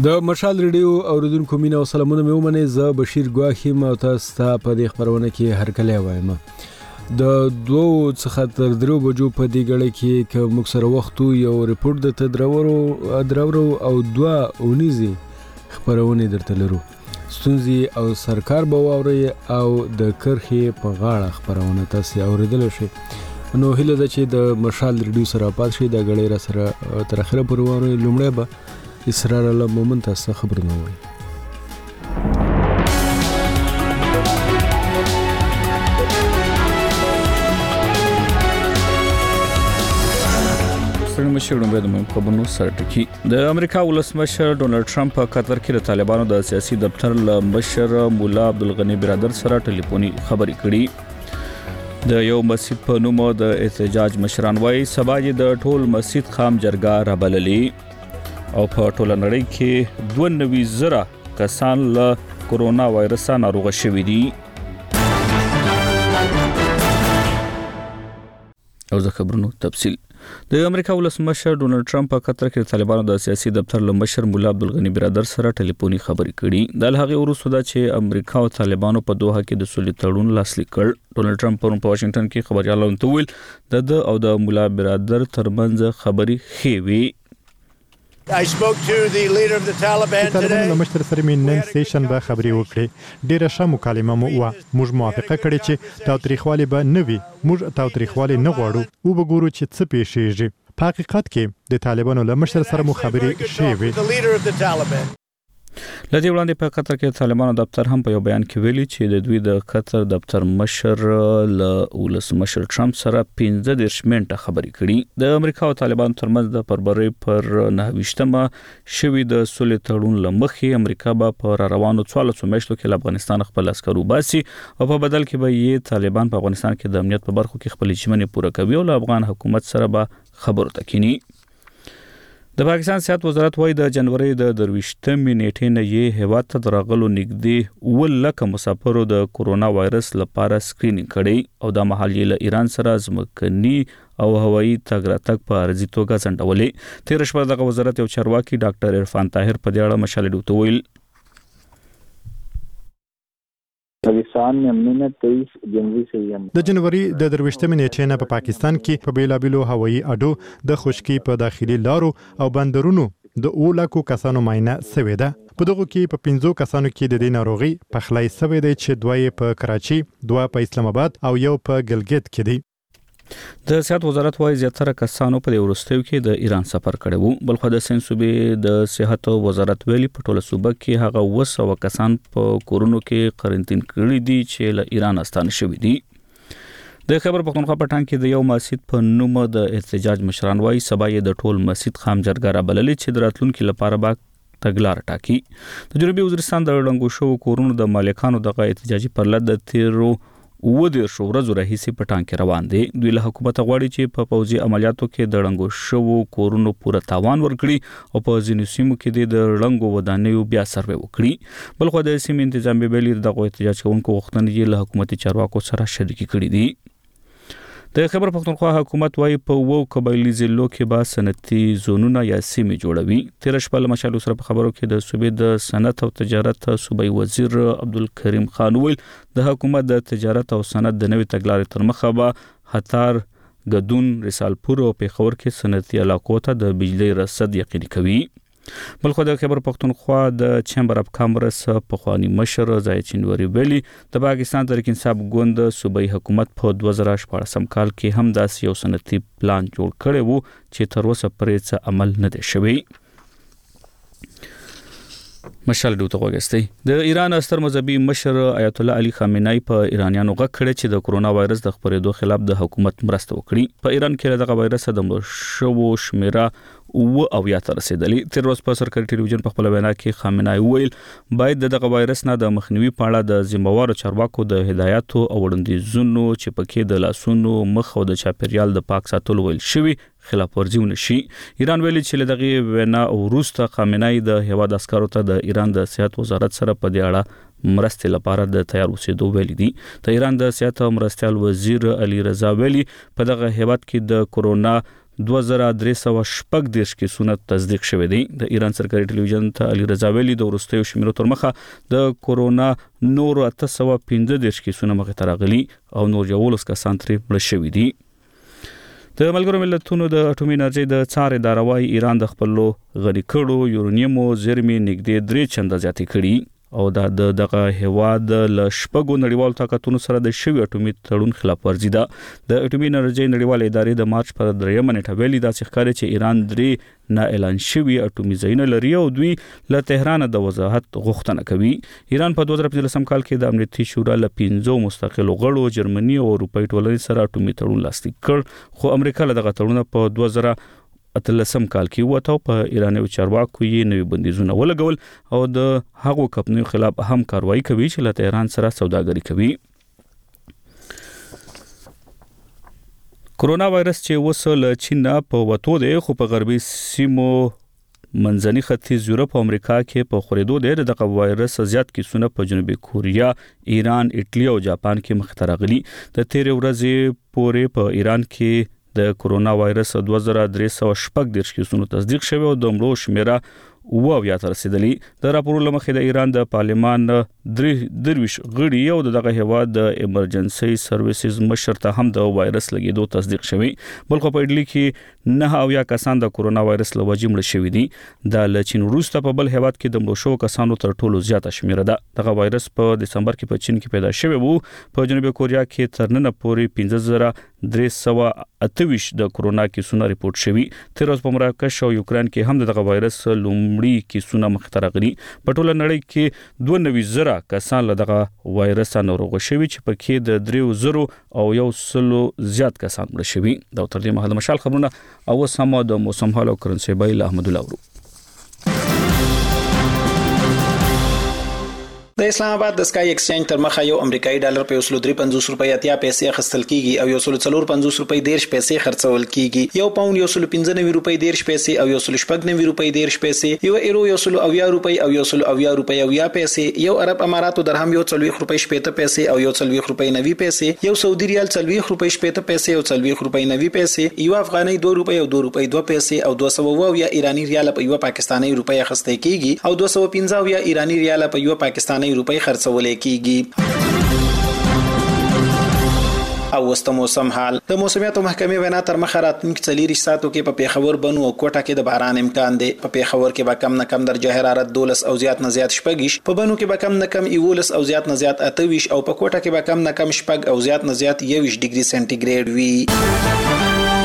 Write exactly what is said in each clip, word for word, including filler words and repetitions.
د مشال ریډیو اوریدونکو مینه او سلامونه مې ومنئ. زه بشیر ګواخی ما تاسو ته په دې خبرونه کې هرکلی وایم. د دوه څخه تر درو بجو په دې غړې کې که موږ سره وخت یو ریپورت د تدرورو درورو او دوه اونیزي خبرونه درته لرو. ستونزې او سرکار به واوري او د کرخې په غاړه خبرونه تاسو اوریدل شي. نو هله د چې د مشال ریډیو سره پات شي د غړې را سره تر اخره پورې واره لومړی به اسرار الله مومن تاسو خبرونه وایي. ستړي مشر نومبر د خبرونو سرټکی د امریکا ولسمشر ډونالد ټرمپ په قطر کې د طالبانو د سیاسي دفتر له مشر مولا عبدالغنی برادر سره ټلیفوني خبرې کړې. د یو مسجد په نوم د احتجاج مشران وایي سبا د ټول مسجد خام جرګه رابللې او په ټوله نړۍ کې دوه نوي زره کسان له کورونا وایرس ناروغ شوي دي. او زه خبرونو تفصیل د امریکا ولسمشر ډونالد ټرمپ په قطر کې طالبانو د سیاسي دفتر له مشر مولا عبدالغنی برادر سره ټلیفوني خبرې کړې. د هغه وروسته دا چې امریکا او طالبانو په دوحه کې د صلح تړون لاسلیک کړ. ډونالد ټرمپ پرون په واشنگټن کې خبريالانو ته ویل د او د مولا برادر ترمنځ خبرې ښې وي. I spoke to the leader of the Taliban today. طالبانو له مشر سره مې نن سیشن به خبرې وکړې. ډیره ښه مکالمه مو وه. موږ موافقه کړې چې تاوتریخوالی به نه وي. موږ تاوتریخوالی نه غواړو. او به ګورو چې څه پیښیږي. په حقیقت کې د طالبانو له مشر سره مو خبرې شوې وي. لدې وړاندې په قطر کې طالبانو دفتر هم په یو بیان کې ویلي چې د دوی د قطر دفتر مشر له ولسمشر ټرمپ سره پنځه دېرش منټه خبرې کړي. د امریکا او طالبانو ترمنځ د فبرवरी پر نهه ویشتمه شوی د صلح تړون لمخې امریکا به په روانو څوارلسو میاشتو کې افغانستان خپل عسکر وباسي او په بدل کې به یې طالبان په افغانستان کې د امنیت په برخو کې خپل ژمنې پوره کوي او له افغان حکومت سره به خبرو تکینی. د پاکستان صحت وزارت وايي د جنوري د درويشتمې نیټې نه یې هیواد ته درغلو نږدې اوه لکه مسافرو د کورونا وایرس لپاره سکرینینګ کړي او د محلي له ایران سره ځمکني او هوایي تګ راتګ په ارزي توګه ځنډولې. تیر شپه د وزارت یو چارواکي ډاکټر عرفان طاهر په دې اړه مشال ډوته ویل د جنوري د درويشتمې نیټې نه په پاکستان کې په بیلابیلو هوایي اډو د خشکي په داخلي لارو او بندرونو د اوه لکو کسانو معاینه شوې ده. په دغه کې په پنځو کسانو کې د دې ناروغي پخلی شوی دی چې دوه په کراچي، دوه په اسلام آباد او یو په ګلګت کې دي. د صحت وزارت وايي زیاتره کسانو په ورستیو کې د ایران سفر کړی وو. بلخو د سین صوبې د صحت وزارت ویلي په ټوله صوبه کې هغه اوه سوه کسان په کورونو کې قرنټین کړي دي چې له ایران استانه شوي دي. د خبر پښتونخوا په ټانګ کې د یو مسجد په نوم د احتجاج مشران وايي سبا یې د ټول مسجد خام جرګه رابللې چې د راتلونکو لپاره به تګلار ټاکي. د جنوبي وزیرستان د ړنګو شو کورونو د مالکانو دغه احتجاجي پرلط د تیرو اوه دېرش ورځو راهیسې په ټانګ کې روان دي. دوی له حکومت غواړي چې په پوځي عملیاتو کې د ړنګو شو کورونو پوره تاوان ورکړي او په ځینو سیمو کې د ړنګو ودانیو بیا سروې وکړي. بلخو د سیمې انتظامی ویلي دغه احتجاج کوونکو غوښتنې له حکومتي چارواکو سره شریکي کړي دي. د خبر پښتونخوا حکومت وايي په وو قبایلی ضلعو کې به صنعتي زونونه یا سیمې جوړوي. تیر شپه له مشالو سره په خبرو کې د صوبې د صنعت او تجارت صوبایي وزیر عبدالکریم خان ویل د حکومت د تجارت او صنعت د نوې تګلارې تر مخه به هتار، ګدون، رسالپور او پیښور کې صنعتي علاقو ته د بجلی رسد یقیني کوي. بلخو د خبر پښتونخوا د چیمبر اف کامرس پخوانی مشر ځای چنوري ویلي د پاکستان تحریک انصاف ګوند صوبایي حکومت په دوه زره شپاړسم کال کې هم داسې یو صنعتي پلان جوړ کړی وو چې تر اوسه پرې څه عمل نه دی شوی. مشال ډوته وګستي د ایران ستر مذهبي مشر آیت الله علي خامنه‌ای په ایرانیانو غږ کړی چې د کورونا وایرس د خپرېدو خلاف د حکومت مرسته وکړي. په ایران کې دغه وایرس د مړ شوو شمیره او او یا تر رسیدلې. تیر ورځ په سرکاري ټلویزیون په خپل وینا کې خامنه‌ای ویل باید دغه وایرس نه د مخنیوي په اړه د ذمہوارو چارواکو د هدایاتو او وړاندیزونو چې پکې د لاسونو مخ او د چاپیریال د پاک ساتلو ویل شوی خلاف ورزي ونشي. ایران ویلي چې دغه وینا وروسته خامنه‌ای د هواد عسکرو ته د ایران د صحت وزارت سره په دې اړه مرستې لپاره د تیار اوسېدو ویلي دي. د ایران د صحت مرستيال وزیر علي رضا ویلي په دغه هیواد کې د کورونا دوه زره درې سوه شپږ دېرش کیسونه تصدیق شوي دي. د ایران سرکاري ټلویزیون ته علي رضا ویلي د وروستیو شمیرو تر مخه د کورونا نور اته سوه پنځه دېرش کیسونه مخې ته راغلي او نور یولس کسان ترې مړه شوي دي. د ملګرو ملتونو د اټومي انرژۍ د څار اداره وايي ایران د خپلو غني کړو یورانیمو زیرمې نږدې درې چنده زیاتې کړي او دا د دغه هیواد له شپږو نړیوالو طاقتونو سره د شوي اټومي تړون خلاف ورزي ده. د اټومي انرژۍ نړیوال ادارې د مارچ پر دریمه نیټه ویلي داسې ښکاري چې ایران درې نه اعلان شوي اټومي ځایونه لري او دوی له تهران د وضاحت غوښتنه کوي. ایران په دوه زره پنځلسم کال کې د امنیتي شورا له پنځو مستقلو غړو جرمني او اروپایي ټولنې سره اټومي تړون لاسلیک کړ خو امریکا له دغه تړون په دوه زره اتلسم کال کې وته په ایراني چارواکو یې نوي بندیزونه ولګول او د هغو کمپنیو خلاف هم کاروایی کوي چې له تهران سره سوداګري کوي. کرونا وایرس چې وسه له چین په وته دی خو په غربي سیمو منځني ختیځ یورپ او امریکا کې په خورېدو دی. دغه وایرس زیات کیسونه په جنوبي کوریا، ایران، ایټالیا او جاپان کې مخ ته راغلي. د تیرې ورځې پورې په ایران کې د کرونا وایرس دوه زره درې سوه شپږ دېرش کیسونو تصدیق شوی او د مړو شمیره اوه اویا ته رسیدلی. د راپورونو له مخې د ایران د پارلمان درې درویشت غړي او دغه هیواد د ایمرجنسي سرویسز مشر ته هم د وایرس لګیدو تصدیق شوی. بلخو په اټلی کې نه اویا کسان د کرونا وایرس له وجې مړه شوي دي. د له چین وروسته په بل هیواد کې د مړو شوو کسانو تر ټولو زیاته شمیره ده. دغه وایرس په دسمبر کې په چین کې پیدا شوی وو. په جنوبي کوریا کې تر ننه پورې پنځه زره درې سوه اته ویشت د کرونا کیسونه ریپورت شوي. تیر ورځ په مراکش او یوکران کې هم دغه وایرس لومړي کیسونه مخ ته راغلي. په ټوله نړۍ کې دوه نوي زره کسان له دغه وایرس ناروغ شوي چې پکې د دریو زرو او یو سلو زیات کسان مړه شوي. دا تر دې مهاله مشال خبرونه او سم د موسم حال او کرنسي بایل احمد الله ورو. د اسلام آباد د سکای ایکسچینج تر مخه یو امریکایي ډالر په یو سل درې پنځوس روپۍ اتیا پیسې اخیستل کیږي او یو سل څلور پنځوس روپۍ دیرش پیسې خرڅول کیږي. یو پاوند یو سل پنځه نوي روپۍ دیرش پیسې او یو سل شپږ نوي روپۍ دیرش پیسې، یو ایرو یو سل اویا روپۍ او یو سل اویا روپۍ اویا پیسې، یو عرب اماراتو درهم یو څلوېښت روپۍ شپېته پیسې او یو څلوېښت روپۍ نوي پیسې، یو سعودي ریال څلوېښت روپۍ شپېته پیسې او څلوېښت روپۍ نوي پیسې، یو افغاني دوه روپۍ او دوه روپۍ دوه پیسې او دوه سوه اویا ایراني ریال په یو پاکستاني روپۍ اخیستل کیږي او دوه سوه پنځه اویا ایراني ریال په یو پاکستاني روپۍ خرڅول کیږي. او وسته موسم حال د موسمیاتو محکمې وینا تر مخه راتلونکي څلور ساعتو کې په پیښور، بنو او کوټه کې د باران امکان دی. په پیښور کې به کم نه کم درجه حرارت دولس او زیات نه زیات شپږ، په بنو کې به کم نه کم یولس او زیات نه زیات اته ویش او په کوټه کې به کم نه کم شپږ او زیات نه زیات یوویشت ډیګري سنټیګریډ وي.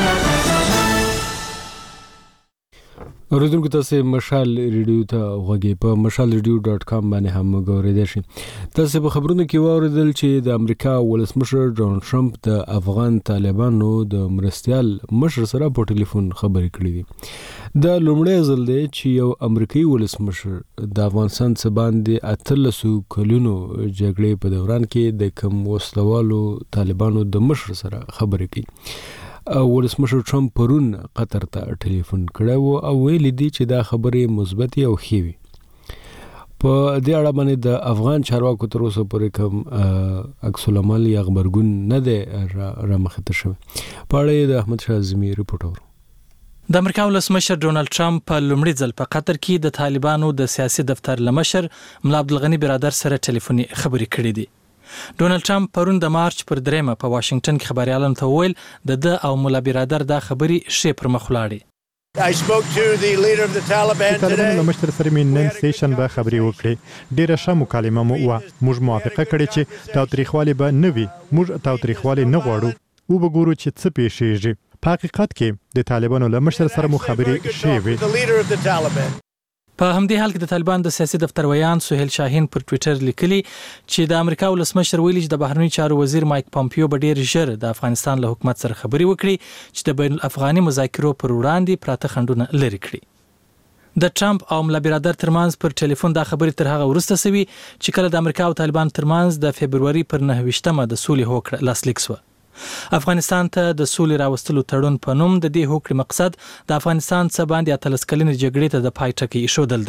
اوریدونکو تاسو مشال ریډیو ته غوږی په مشال ریډیو ډاټ کام باندې هم غوړیدئ شئ. تاسو په خبرونو کې واوریدل چې د امریکا ولسمشر ډونالد ټرمپ د افغان طالبانو د مرستيال مشر سره په ټلیفون خبرې کړې دي. د لومړی ځل دی چې یو امریکایي ولسمشر د افغانستان څخه باندې اتلسو کلونو جګړې په دوران کې د کم وسلوالو طالبانو د مشر سره خبرې کوي. ولسمشر ټرمپ پرون قطر ته ټلیفون کړو او ویل دي چې دا خبرې مثبت او ښې وي. په دې اړه باندې د افغان چارواکو تر اوسه پورې کوم عکس العمل یا خبرګون نه دی را مخته شوی. په اړه د احمد شاه اعظمي رپورټ اورو. د امریکا ولسمشر ډونالد ټرمپ په لومړي ځل په قطر کې د طالبانو د سیاسي دفتر لمشر ملا عبدالغني برادر سره ټلیفوني خبرې کړې دي. ډونالد ټرمپ پرون د مارچ پر دریمه په واشنگټن کې خبريالانو ته وویل د د او مولا برادر دا خبرې شی پر مخ لاړې. I spoke to the leader of the Taliban today. طالبانو مشر سره مې نن سیشن به خبرې وکړې. ډیره ښه مکالمه مو وه. موږ موافقه کړې چې تاوتریخوالی به نه وي. موږ تاوتریخوالی نه غواړو. او به ګورو چې څه پیښیږي. په حقیقت کې د طالبانو له مشر سره مو خبرې شوې. په همدې حال کې د طالبان د سیاسي دفتر ویان سهیل شاهین پر ټوئیټر لیکلي چې د امریکا ولسمشر ویلي چې د بهرنی چارو وزیر مایک پامپیو به ډیر ژر د افغانستان له حکومت سره خبرې وکړي چې د بین الافغاني مذاکرو پر وړاندې پراته خنډونه لرې کړي. د ټرمپ او ملا برادر ترمنځ پر ټلیفون دا خبرې تر هغه وروسته سوي چې کله د امریکا او طالبان ترمنځ د فبرवरी پر نهه ویشتمه د سولې هوکړه لاسلیک شو. افغانستان ته د سولې راوستلو تړون په نوم د دې هوکړې مقصد د افغانستان څخه باندې اتلس کلنې جګړې ته د پای ټکی ایښودل دی.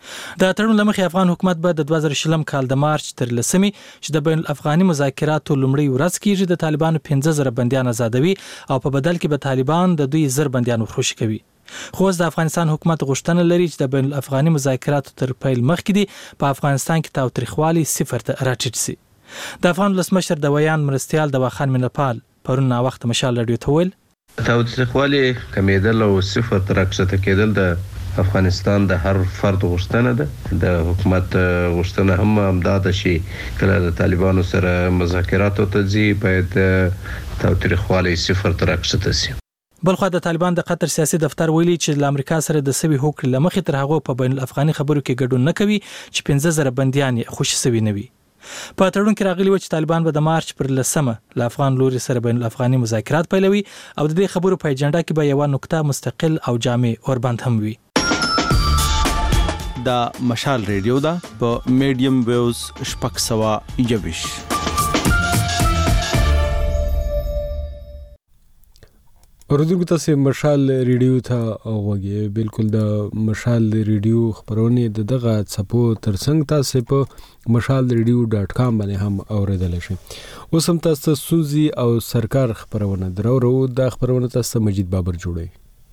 د تړون لمخې افغان حکومت به د دوه زره شلم کال د مارچ تر لسمې چې د بین الافغاني مذاکراتو لومړی ورځ کېږي د طالبانو پنځه زره بندیان آزادوي او په بدل کې به طالبان د دوی زر بندیان ورخوشي کوي. خو د افغانستان حکومت غوښتنه لري چې د بین الافغاني مذاکراتو تر پیل مخکې دی په افغانستان کې تاوتریخوالي صفر ته راټیټ شي. د افغان ولسمشر د ویان مرستیال دواخان مینپال پرون ناوخته مشال رادیو ته ویل تاوتریخوالي کمیدل او صفر تر راکښته کېدل د افغانستان د هر فرد غوښتنه ده. د حکومت غوښتنه هم همدا ده چې کله د طالبانو سره مذاکرات ته ځي باید تاوتریخوالي صفر ته راکښته شي. بلخو د طالبان د قطر سیاسي دفتر ویلي چې د امریکا سره د سوي هوکړې لمخې تر هغه په بین الافغاني خبرو کې ګډون نه کوي چې پنځه زره بندیان یې خوشي سوي نه وي. په تړون کې راغلي و چې طالبان به د مارچ پر لسمه له افغان لوري سره بین الافغاني مذاکرات پیلوي او د دې خبرو په اجنډا کې به یو نقطه مستقل او جامع اوربند هم وي. دا مشال ریډیو دا په میډیم ویوز شپږ سوه یوویش. اوردونکو تاسو مشال ریډیو ته غوږی بالکل د مشال ریډیو خبرونه د دغه څپو ترڅنګ تاسو په مشال ریډیو ډاټ کام باندې هم اوریدل شئ. اوس هم تاسو سوزي او سرکار خبرونه درو ورو د خبرونه تاسو مجید بابر جوړي.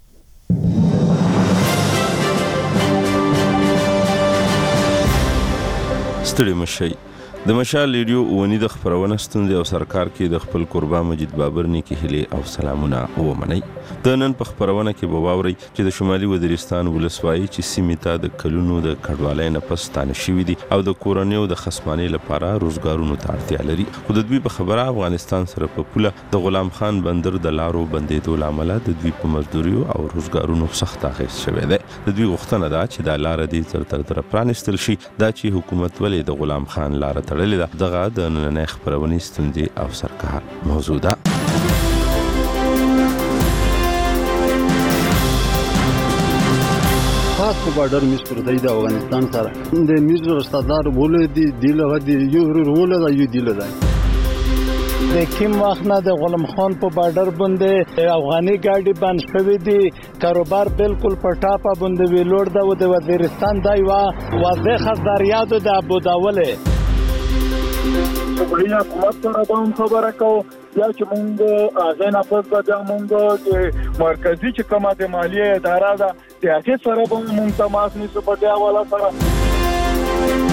ستړي مشي د مشال ریډیو ونی د خبرونه ستوندې او سرکار کې د خپل قربا مجید بابر نیکی هلي او سلامونه ومني. د نن په خبرونه کې به واوري چې د شمالي وزیرستان ولسوالۍ چې سیمه ته د کلونو د کډوالۍ نه پستانه شوې دي او د کورونیو د خصمانۍ لپاره روزګارونو ته اړتیا لري. خو د دوی په خبره افغانستان سره په پوله د غلام خان بندر د لارو بندیدو لامل د دوی په مزدوريو او روزګارونو سخت اغېز شوی دی. د دوی غوښتنه ده چې د لار دې تر تر تر پرانستل شي دا چې حکومت ولې د غلام خان لار تړلې ده. دغه د نننۍ خبرونې ستوندې او سرکار موضوع ده. خاص په بارډر مش پر دی د افغانستان سره د میز رستادار بوله دی دی له دی یو رول دا یو دی له د کوم وخت نه د غلام خان په بارډر باندې افغاني ګاډي باندې شوې دي کاروبار بالکل په ټاپه باندې ویلوړ دا د وزیرستان دی وا واضح خبرياتو د ابوداوله صبحی حکومت سره هم خبره کو یا چې مونږ هغه نه پس به مونږ د مرکزی چې کومه د مالیه اداره ده د هغه سره به مونږ تماس نیسو په دې حواله سره.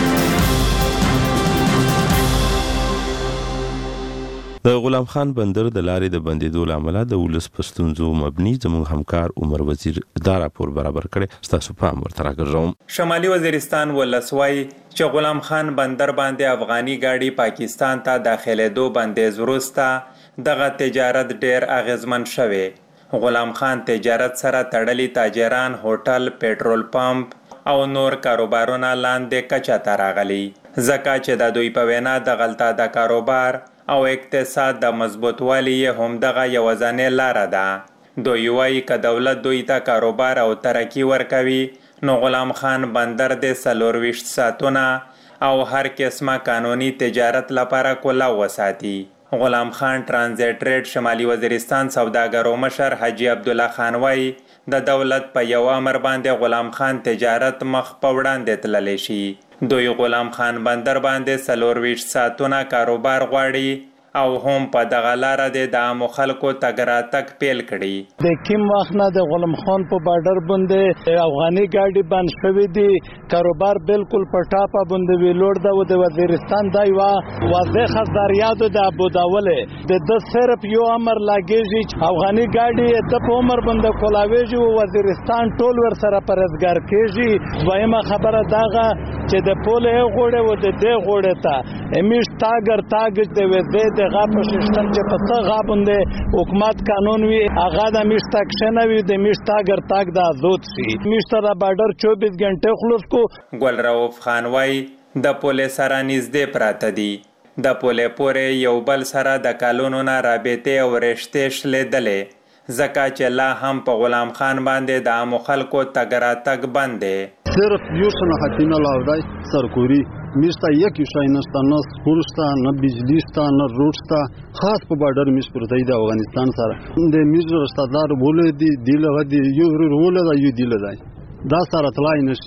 د غلام خان بندر د لارې د بندیدو لامل د ولس پښتونزو مبني زموږ همکار عمر وزیر دا راپور برابر کړي. تاسو پام ورته راګرځوم. شمالي وزیرستان ولسوالۍ چې غلام خان بندر باندې افغاني ګاډي پاکستان ته داخليدو باندې وروسته دغه تجارت ډیر اغیزمن شوی. غلام خان تجارت سره تړلي تاجران هوټل پېټرول پمپ او نور کاروبارونه لاندې کچا ته راغلي ځکه چې د دوی په وینا د غلطه د کاروبار او اقتصاد د مضبوطوالي هم دغه یوازانه لار ده. دوی وايي ک دولت دوی ته کاروبار او ترقی ورکوي نو غلام خان بندر د سلورويشت ساتونه او هر قسمه قانوني تجارت لپاره کولا وساتي. غلام خان ترانزیت ریډ شمالي وزیرستان سوداګرو مشر حاجی عبد الله خان وايي د دولت په یو امر باندې غلام خان تجارت مخ په وړاندې تللی شي. دوی غلام خان بندر باندې سلورويشت ساتونه کاروبار غواړي او هم په دغه لار د عامو خلکو تګ راتګ پیل کړي. د کوم وخت نه د غلام خان په بارډر باندې افغاني ګاډي باندې شوې دي کاروبار بالکل په ټاپه باندې ویلوړ دا د وزیرستان دی وا واضح خبرياتو د ابوداوله د د صرف یو امر لاګیږي چې افغاني ګاډي د په عمر باندې کولاويږي او وزیرستان ټول ور سره پرزګار کیږي. دویمه خبره داغه چې د پوله غوړې و د دې غوړې ته امیش تاګر تاګ د وزې د غاپ سیستم چې په څه غاپنده حکومت قانون وی هغه د میش تاکشنه وی د میش تاګر تاګ د آزاد شي. میش تر بارډر چوبیس غنټه خلاص کو. ګل رؤف خان وای د پولیس سره نږدې پراته دي. د پولیس پورې یو بل سره د کالونو نه رابطه او رشتې شلیدلې ځکه چې لا هم په غلام خان باندې د عامو خلکو تګ راتګ بند دی. صرف یو څه نه خاتمه لاودای سرکوري میستا یکی شای نشته نه سکول شته نه بجلی شته نه روډ شته. خاص په بارډر میس پر دی د افغانستان سره د میز رستادار بوله دی دی له دی یو رول دا یو دی له دا سره تلای نشي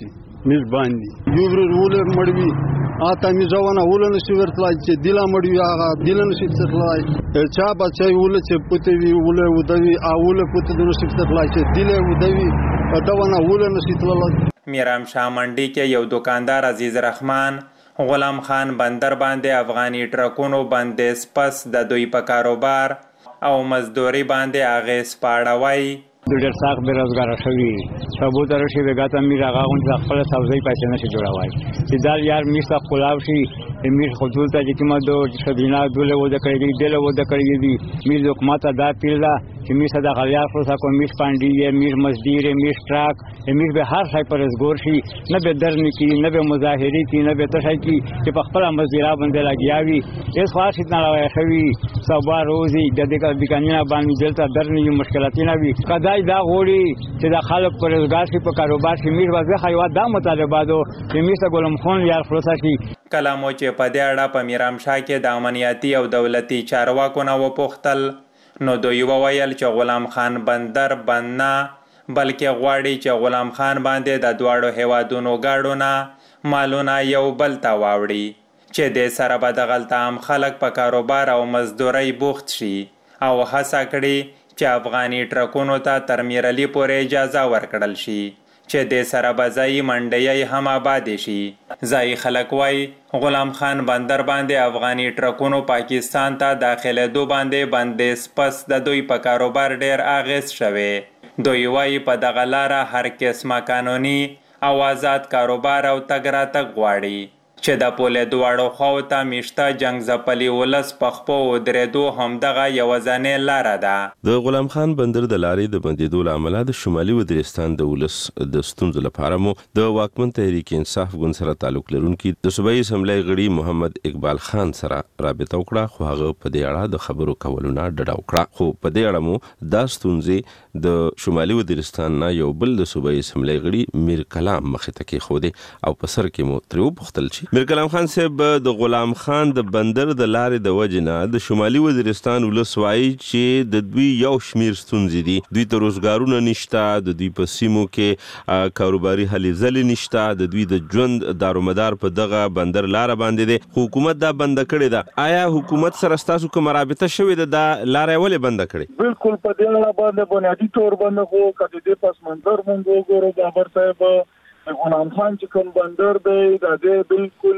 میزبان دي یو ورول مړوي آتا میزونه ول نشي ورتلای چې دیلا مړوي هغه دیلا نشي تخلای چا بچي ول چې پوتوي ول ودوي اول پوت د نشي تخلای چې دیلا ودوي داونه ول نشي تللای. میرام شاه منډي کې یو دکاندار عزیز رحمان غلام خان بندر باندې افغاني ټرکونو باندې سپس د دوی په کاروبار او مزدوري باندې اغیز پاړوي. ډېر سخت بیروزګار شوی ثبوت راشي وګاته میرا غاون ځ خپل سبزی پیسې نشي جوړوي چې دا یار میسته خلاف شي میر خودول ته چې کومه دو شبینا دوله و د کړی دی له و د کړی دی میر حکومت دا پیلا چې میسته د غلیار خو کو میس پاندی میر مزدور میر ټراک میر به هر ځای پر زګور شي نه به درن کی نه به مظاهری کی نه به تشای کی چې په خپل مزدورا باندې لاګیاوي اس خاص نه راوي شوی سبا روزي د دې کانینا باندې دلته درن یو مشکلات نه وي کدا دا غوړي چې د خلک پر روزګار شي په کاروبار شي میر وځي خیوا دا مطالبه دو چې میسته ګلم خان یار خلاص شي. کلامو چې په دې اړه په میرام شاه کې د امنیتي او دولتي چارواکو نه وپوښتل نو دوی وویل چې غلام خان بندر بند نه بلکې غواړي چې غلام خان باندې د دواړو هیوادونو ګاډونه مالونه یو بل ته واوړي چې د سره به د غلط عام خلک په کاروبار او مزدوري بوخت شي او هڅه کړي چې افغاني ټرکونو ته تر میرلی پورې اجازه ورکړل شي چې د سره بځای منډي هم آباد شي. ځای خلک وای غلام خان بندر باندې افغاني ټرکونو پاکستان ته داخله دو باندې باندې سپس د دوی په کاروبار ډیر اغیز شوی. دوی وای په دغه لاره هر قسمه قانوني او آزاد کاروبار او تګ راتګ غواړي چې د پولې دواړو خواو ته میشته جنګ ځپلي ولس په خپو ودرېدو همدغه یوازینۍ لاره ده. د غلام خان بندر د لارې د بندېدو له امله د شمالي وزیرستان د ولس د ستونزو لپاره مو د واکمن تحریک انصاف ګوند سره تعلق لرونکي د صوبایي اسمبلی غړي محمد اقبال خان سره رابطه وکړه خو هغه په دې اړه د خبرو کولو نه ډډه وکړه. خو په دې اړه مو دا ستونزې د شمالي وزیرستان نه یو بل د صوبایي اسمبلی غړي میر کلام مخې ته کېښودې او په سر کې مو ترې وپوښتل چې میر کلام خان صاحب د غلام خان د بندر د لارې د وجې نه د شمالي وزیرستان ولس وایي چې د دوی یو شمیر ستونزې دي. دوی ته روزګارونه نشته، د دوی په سیمو کې کاروباري هلې ځلې نشته، د دوی د ژوند دارومدار په دغه بندر لاره باندې دی. خو حکومت دا بنده کړې ده. آیا حکومت سره ستاسو کومه رابطه شوې ده دا لاره ولې بنده کړې؟ بالکل په دې اړه باندې بنیادي طور باندې خو کله دې پس منظر مونږ وګورو بابر صاحب غلام خان چې کوم بندر دی دا دې بالکل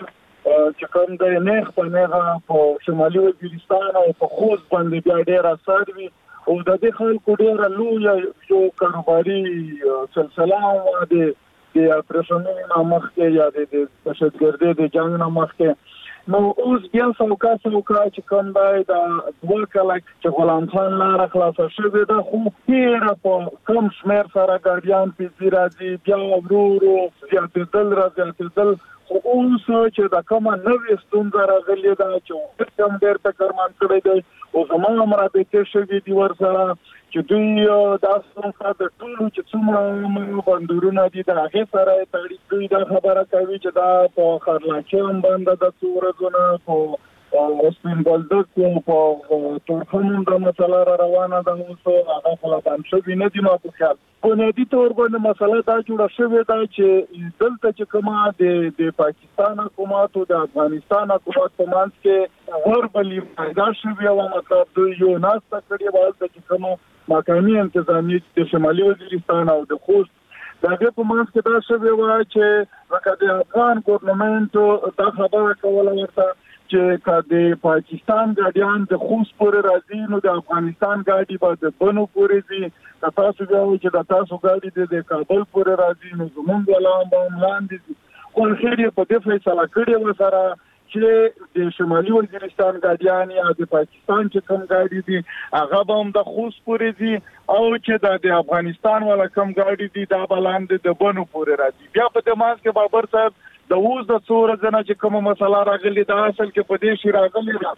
چې کوم دی نه خپلغه په شمالي وزیرستان او په خوست باندې بیا ډیر اثر وي او د دې خلکو ډیر لوی یو کاروباري سلسله و د د اپریشنونو نامخ کې یا د دهشتګردۍ د جنگ نامخ کې نو اوس بیا څوکا څوکا چې کوم دی دا دوه کله چې غلام خان لاره خلاصه شوې ده خو ډېره په کم شمېر سره ګاډیان پسې راځي بیا ورو ورو زیاتېدل را زیاتېدل خو اوس چې د کومه نوې ستونزه راغلې ده چې کم ډېر تکرمان کړی دی او زما هم رابطې شوي دي ورسره چې دوی دا څنګه د ټولو چې څومره بندرونه دي د هغې سره یې تړي دوی دا خبره کوي چې دا په خرلاچۍ هم بنده ده څو ورځونه په سپین بولدک په تورخم هم دا مسله را روانه ده اوس هغه خو لا بند شوي نه دي ما په خیال بنیادي طور باندې مسله دا جوړه شوې ده چې دلته چې کومه د د پاکستان حکومت او د افغانستان حکومت په منځ کې وربلي پیدا شوې وه مطلب دوی یو ناسته کړې وه هلته چې کومه مقامي انتظامي د شمالي وزیرستان او د خوست د هغې په منځ کې دا شوې وه چې لکه د افغان ګورنمنټ دا خبره کوله ورته چې که د پاکستان ګاډیان د خوست پورې راځي نو د افغانستان ګاډي به د بنو پورې ځي که تاسو بیا وایي چې د تاسو ګاډي د کابل پورې راځي نو زمونږ والا هم به هم لاندې ځي خو اخر یې په دې فیصله کړې وه سره چې د شمالي وزیرستان ګاډیان یا د پاکستان چې کوم ګاډي دي هغه به هم د خوست پورې ځي او چې د افغانستان والا کوم ګاډي دي دا به لاندې د بنو پورې راځي. بیا په دې منځ کې بابر صاحب د اوس د څو ورځې نه چې کومه مسله راغلې ده اصل کې په دې شي راغلې ده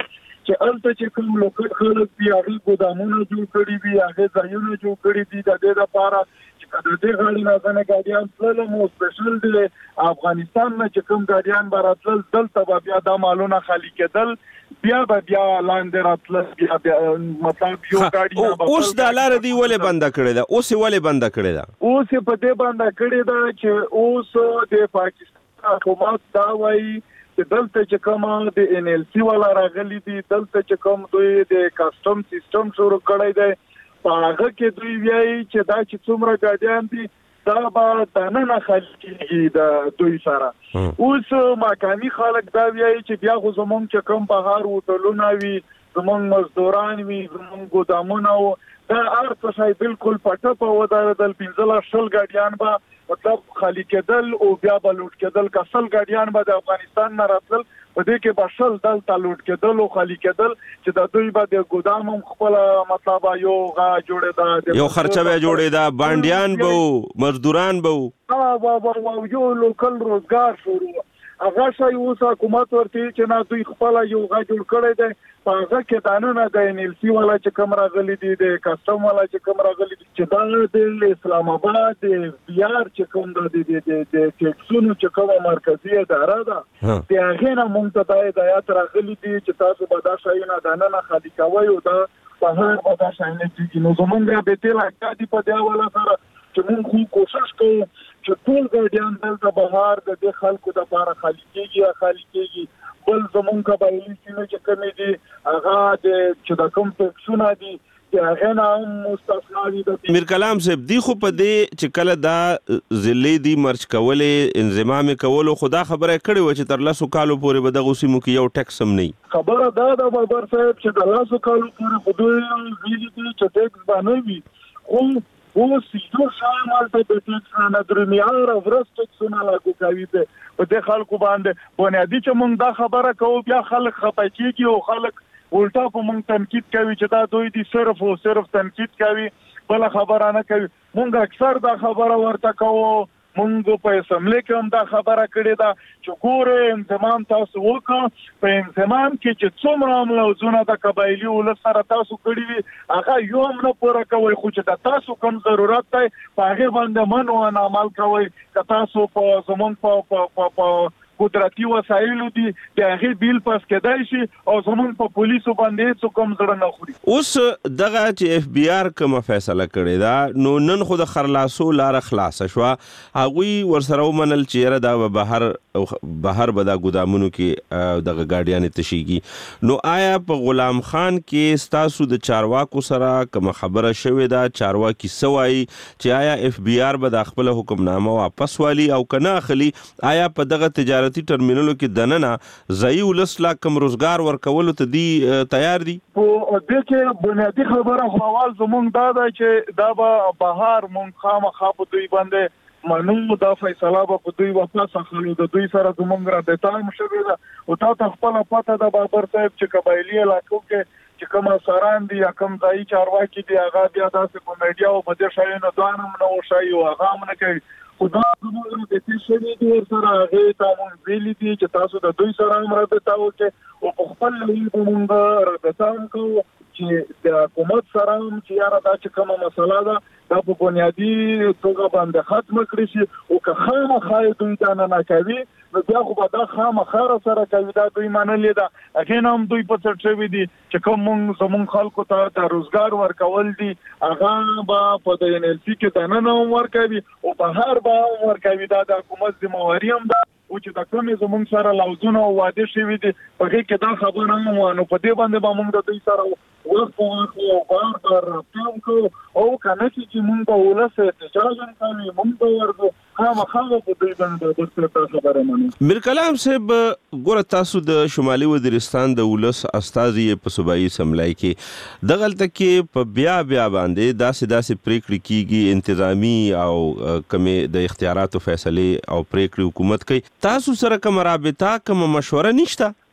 چې الته چې کوم لوکل خلک دی هغه ګودامونه جوړ کړي دي هغه ځایونه جوړ کړي دي د دې لپاره چې کله دې غاړي نه ځنه ګاډیان تلل مو سپیشل دی افغانستان نه چې کوم ګاډیان براتل دلته بیا د مالونه خالی کېدل بیا بیا لاندې راتل بیا, بیا مطلب یو ګاډي اوس د لار دی ولې بند کړی دا اوس ولې بند کړی دا اوس په دې بند کړی دا چې اوس د پاکستان حکومت دا وایي چې دلته چې کوم د ان ال سی ولا راغلي دي دلته چې کوم دوی د کسٹم سیستم شروع کړی دی په هغه کې دوی وایي چې دا چې څومره ګاډیان دي دا به دننه خالي کېږي د دوی سره اوس مقامي خلک دا وایي چې بیا خو زمونږ چې کوم بهار هوټلونه وي زمونږ مزدوران وي زمونږ ګودامونه و دا هر څه شی بالکل پټه په ودرېدل پنځه شل ګاډیان به مطلب خالی کېدل او بیا به لوټ کېدل کسل ګاډیان به د افغانستان نه راتلل په دې کې به شل دلته لوټ کېدل او خالی کېدل چې د دوی به د ګودام هم خپل مطلب یو غا جوړېده یو خرچه به جوړېده بانډیان به مزدوران به او یو لوکل روزګار شروع هغه شی اوس حکومت ورته چې نه دوی خپل یو غا جوړ کړی دی په هغه کې دانونه د ان ال سی والا چې کوم راغلي دي د کسٹم والا چې کوم راغلي دي چې دا د اسلام آباد د بیار چې کوم د د ټیکسونو چې کومه مرکزی اداره ده د هغه نه مونږ ته د هدایت راغلي دي چې تاسو به دا شی نه دانه خالي کوي او دا په هر به دا شی نه کیږي نو زمونږ به تل اکادي په دی والا سره چې مونږ کوشش کوو چې ټول ګاډیان دلته بهار د دې خلکو د لپاره خالي کېږي خالي کېږي بل زمونږ قبایلی سیمه چې کومې دي هغه د چې د کوم ټیکسونه دي هغه نه هم مستثنا دي. میر کلام صاحب دی خو په دې چې کله دا ضلعې دي مرچ کولې انضمام کولو خدا خبره کړې و چې تر لاسو کالو پورې به دغه سیمو کې یو ټیکس هم نه خبره دا د بابر صاحب چې د لاسو کالو پورې خو دوی ویلي دي چې ټیکس باندې وي خو اوس یو شامل ته د ټیکس نه درمیان ورسته ټیکسونه لاګو کوي په دې خلکو باندې بنیادی چې مونږ دا خبره کوو بیا خلک خپه کېږي او خلک ولټا په مونږ تنقید کوي چې دا دوی دي صرف او صرف تنقید کوي بل خبره نه کوي مونږ اکثر دا خبره ورته کوو مونږ په اسمبلی کې هم دا خبره کړې ده چې ګوره انضمام تاسو وکړه په انضمام کې چې څومره موضوعونه د قبایلی ولس سره تاسو کړی وي هغه یو هم نه پوره کوي خو چې د تاسو کوم ضرورت دی په هغه باندې منو نه عمل کوي که تاسو په زمونږ په په قدرتي وسایلو دي د هغه بیل پاس کېدای شي او زمونږ په پولیسو باندې څه کوم زړه نه خوري. اوس دغه چې اف بی آر کوم فیصله کړې ده نو نن خو د خرلاسو لار خلاص شو هغه ورسره ومنل چې را د بهر بهر به د ګودامونو کې دغه ګاډیان تشيږي نو آیا په غلام خان کې ستاسو د چارواکو سره کوم خبره شوې ده چارواکي سوای چې آیا اف بی آر به د خپل حکمنامه واپس والی او کنه اخلي آیا په دغه تجارت ټرمینلو کې دننه ځای ولس لا کوم روزګار ورکول ته دی تیار دي او د کې بنیادی خبره حواله زمونږ دا ده چې دا به بهار مونږ خامخا په دوی باندې منو دا فیصله به په دوی واپس اخلو د دوی سره زمونږ را د تام شوی ده او تاسو خپل پته د بابر صاحب چې قبایلی علاقو کې چې کوم ساران دي یا کوم ځای چارواکي دي هغه بیا داسې په میډیا او په دې شایانو دوانم نو شایو هغه هم نه کوي خدا زموږ د دې شوی دی سره هغه تاسو ویلي دي چې تاسو د دوی سره هم راځي او په خپل لوري مونږ راځم کوو چې د حکومت سره هم چې یاره دا چې کومه مسله ده دا په بنیادی توګه باندې ختم کړی شي او که خامخا دوی دا نه کوي نو بیا خو به دا خامخا سره کوي دا دوی منلې ده هغه هم دوی په څټ شوي دي چې کوم مونږ زمونږ خلکو ته د روزګار ورکول دي هغه به په د ان ال سی کې دننه هم ورکوي او په هر به هم ورکوي دا د حکومت ذمہواري هم ده او چې د کومې زمونږ سره لوزونه او وعده شوي دي په هغې کې دا خبره هم وه نو په دې باندې به مونږ د دوی سره وخت په وخت او بار بار رابطه هم کوو او که نه چې مونږ به ولس احتجاج هم کوي مونږ به ورځو خامخا په دوی باندې بس دا خبره منو. میر کلام صاحب ګوره تاسو د شمالي وزیرستان د ولس استازي په صوبایي اسمبلی کې دغلته کې په بیا بیا باندې داسې داسې پریکړې کیږي انتظامی او کمې د اختیاراتو فیصلې او پریکړې حکومت کوي تاسو سره کوم رابطه کوم مشوره نشته؟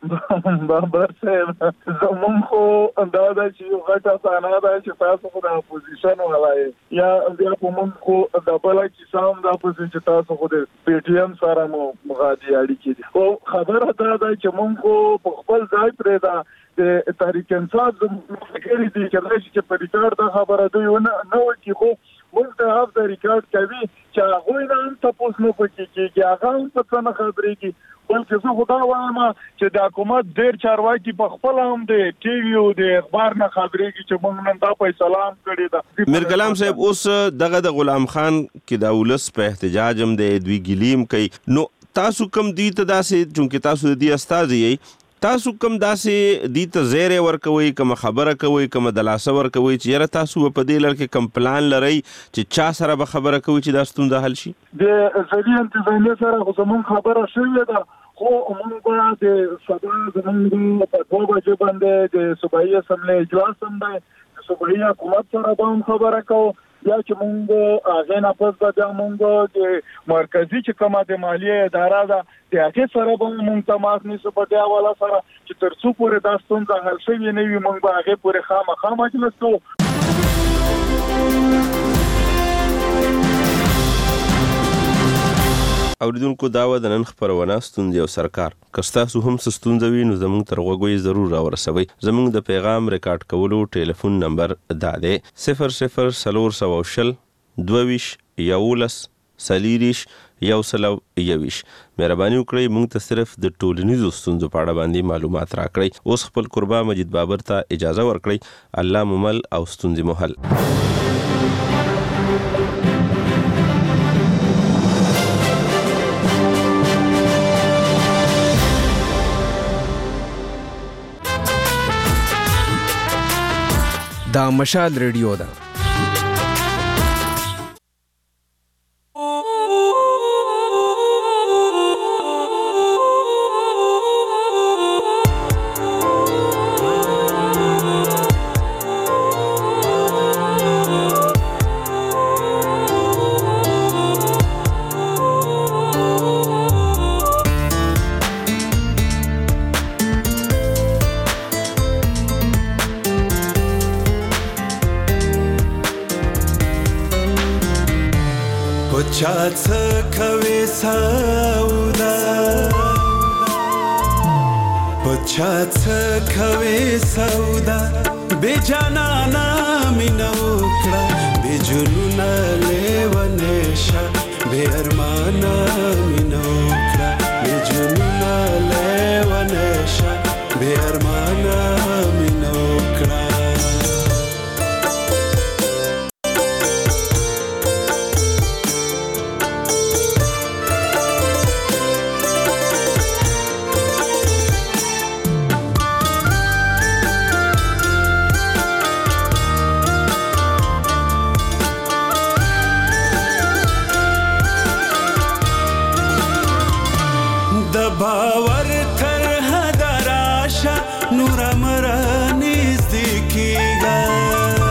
بابر صاحب زمون خو دا د چې غټه سانا دا چې تاسو خو د اپوزیشن ولای یا بیا په مون خو د بل کې سم د اپوزیشن چې تاسو خو د پی ټی ایم سره مو مغادي اړیکې دي او خبره دا ده چې مون خو په خپل ځای پرې دا د تحریک انصاف د فکرې دي چې په ریکارډ دا خبره دوی نه نو کې خو موږ ته هاف د ریکارډ کوي چې هغه نه هم تاسو نو پکې کېږي هغه هم په څه نه خبرې کې بلکې زه خدا وایم چې د حکومت ډېر چارواکي په خپل هم د ټي وي او د اخبار نه خبرې کې چې موږ نن دا فیصله هم کړې ده. میر کلام صاحب اوس دغه د غلام خان کې د ولس په احتجاج هم د دوی ګلیم کوي نو تاسو کوم دی ته داسې چونکې تاسو د دې استاد یې تاسو کوم داسې دی ته زیره ورکوي کوم خبره کوي کوم دلاسه ورکوي چې یاره تاسو په دې لړ کې کوم پلان لري چې چا سره به خبره کوي چې دا ستونزه حل شي؟ د ځلې انتظامیه سره خو زموږ خبره شوې ده خو موږ به د سبا زموږ په دوه بجې باندې د صوبایي اسمبلی اجلاس هم دی د صوبایي حکومت سره به هم خبره کوو یا چې موږ هغې نه پس به بیا موږ د مرکزي چې کومه د مالیې اداره ده د هغې سره به موږ تماس نیسو په دې حواله سره چې تر څو پورې دا ستونزه حل شوې نه وي موږ به هغې پورې خامخا مجلس کوو. اوریدونکو دا و د نن خپرونه ستونزې او سرکار که ستاسو هم څه ستونزه وي نو زموږ تر غوږو یې ضرور راورسوئ. زموږ د پیغام ریکارډ کولو ټلیفون نمبر دا دی صفر صفر څلور سوه او شل دوه ویشت یولس څلېرویشت یو سل او یوویشت. مهرباني وکړئ موږ ته صرف د ټولنیزو ستونزو په اړه باندې معلومات راکړئ. اوس خپل قربا مجید بابر ته اجازه ورکړئ. الله مو مل او ستونزې مو حل. دا مشال ریډیو ده. پچا کوي سودا پچا کوي سودا بے جانا مینو کړه بے جنون لیونشا بے ارمانا مینو کړه بے جنون لیونشا بے ارمانا مینو کړه. باور تر حد راشه نور مرا نزدیکیږه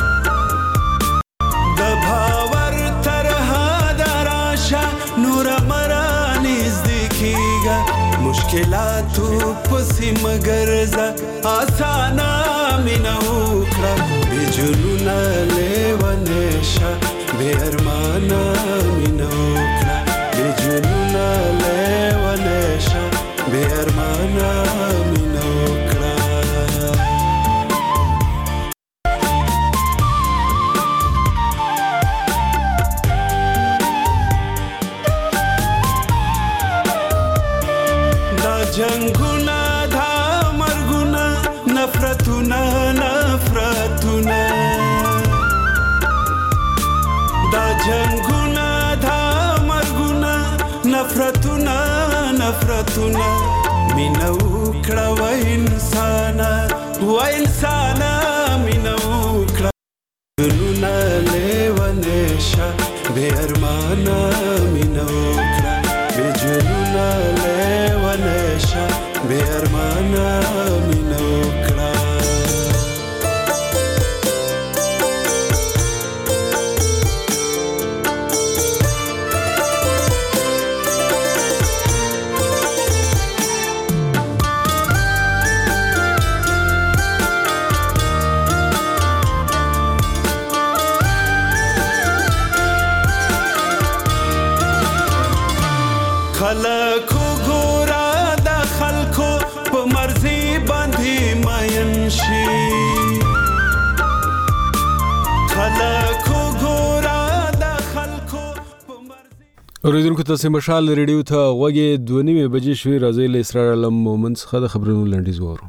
د باور تر حد راشه نور مرا نزدیکیږه مشکلاتو پسې مګرځه آسانا مینه وکړه بې جنونه لیونشه بې ارمانه مینه وکړه بې جنونه لیونشه بے ارمانا مینه وکړه. دا جنگونه دا مرګونه نفرتونه نفرتونه دا جنگونه دا مرګونه نفرتونه نفرتونه مینه وکړه و انسانه و انسانه مینه وکړه جنونه لیونشه بې ارمانه مینه وکړه بې جنونه لیونشه بې ارمانه مینه وکړه. اوریدونکو تاسو مشال ریډیو ته غوږی دوه نیمه بجې شوې راځي له اسرار علم مومن څخه د خبرونو لنډیز وورو.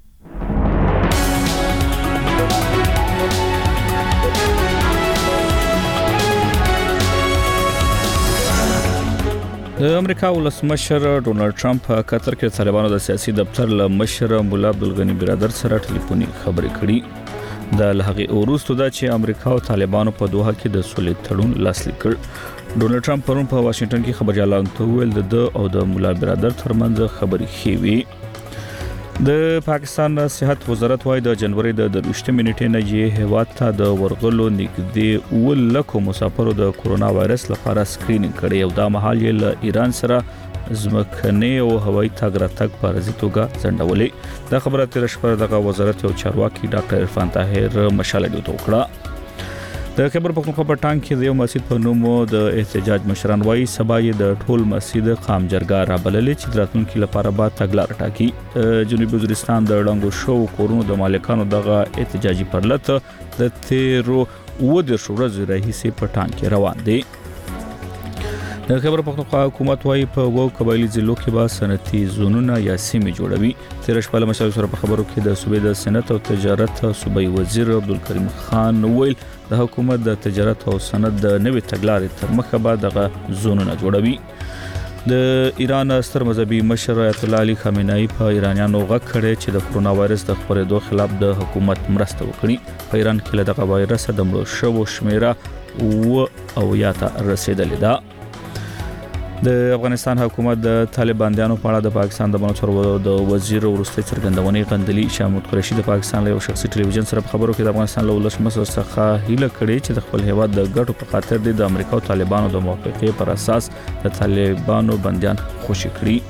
د امریکا ولسمشر ډونالد ټرمپ قطر کې طالبانو د سیاسي دفتر له مشر مولا عبدالغنی برادر سره ټلیفوني خبرې کړې. د لهغه وروسته د چې امریکا او طالبانو په دوحه کې د صلح تړون لاسلیک کړ. ډونالد ټرمپ پرون په واشنگټن کې خبريالانو ته ویل د او د مولا برادر ترمنځ خبرې شوې. د پاکستان صحت وزارت وايي د جنوري د دروشته منټې نه یې هیواد ته د ورغلو نږدې اول لکو مسافرو د کورونا وایرس لپاره سکرینینګ کړي او دا مهال یې له ایران سره زمکنه او هوایي تګ راتګ په رضی توګه ځنډولې. د خبره تیر شپه دغه وزارت یو چارواکي ډاکټر عرفان طاهر مشاله ډیوټ وکړه. د خبر پختونخوا په ټانک کې د یو مسجد په نوم د احتجاج مشران وایي سبا یې د ټول مسجد قام جرګه را بللې چې راتلونکي لپاره به تګلار ټاکي. جنوبي وزیرستان د ړنګو شو کورونو د مالکانو دغه احتجاجي پرلط د تیرو و د شورز رئیسي په ټانک کې روان دي. د خبر پختونخوا حکومت وايي په وو قبایلی ضلعو کې به صنعتي زونونه یا سیمې جوړوي. تیر شپه له مشاور سره په خبرو کې د صوبې د صنعت او تجارت صوبایي وزیر عبدالکریم خان ویل د حکومت د تجارت او صنعت د نوې تګلارې تر مخه به دغه زونونه جوړوي. د ایران ستر مذهبي مشر آیت الله علي خامنه‌ای په ایرانیانو غږ کړی چې د کورونا وایرس د خپرېدو خلاف د حکومت مرسته وکړي. په ایران کې له دغه وایرس د مړو شوو شمیره و او یا ته رسیدلې ده. د افغانستان حکومت د طالبانیانو په اړه د پاکستان د بنچورو د وزیر ورسته څرګندونې غندلي. شامت قریشي د پاکستان له یو شخصي ټلویزیون سره په خبرو کې د افغانستان له ولسمشر څخه هیله کړې چې د خپل هیواد د ګټو په خاطر د امریکا او طالبانو د موافقې پر اساس د طالبانو بنديان خوشي کړي.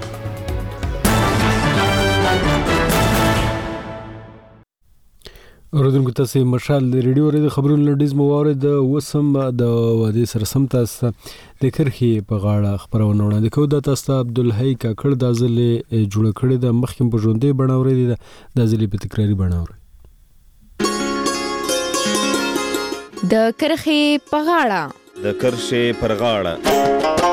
اوریدونکو تاسو مشال ریډیو ری د خبرونو لنډیز موارد د وسم د وادي سره سم تاسو د کرخي په غاړه خبرونه وړاندې کوي. د تاسو عبدالحی کاکړ د ځلې جوړ کړي د مخکم په ژوندې بڼاوري دي د ځلې په تکراری بڼاوري د کرخي په غاړه د کرخي پر غاړه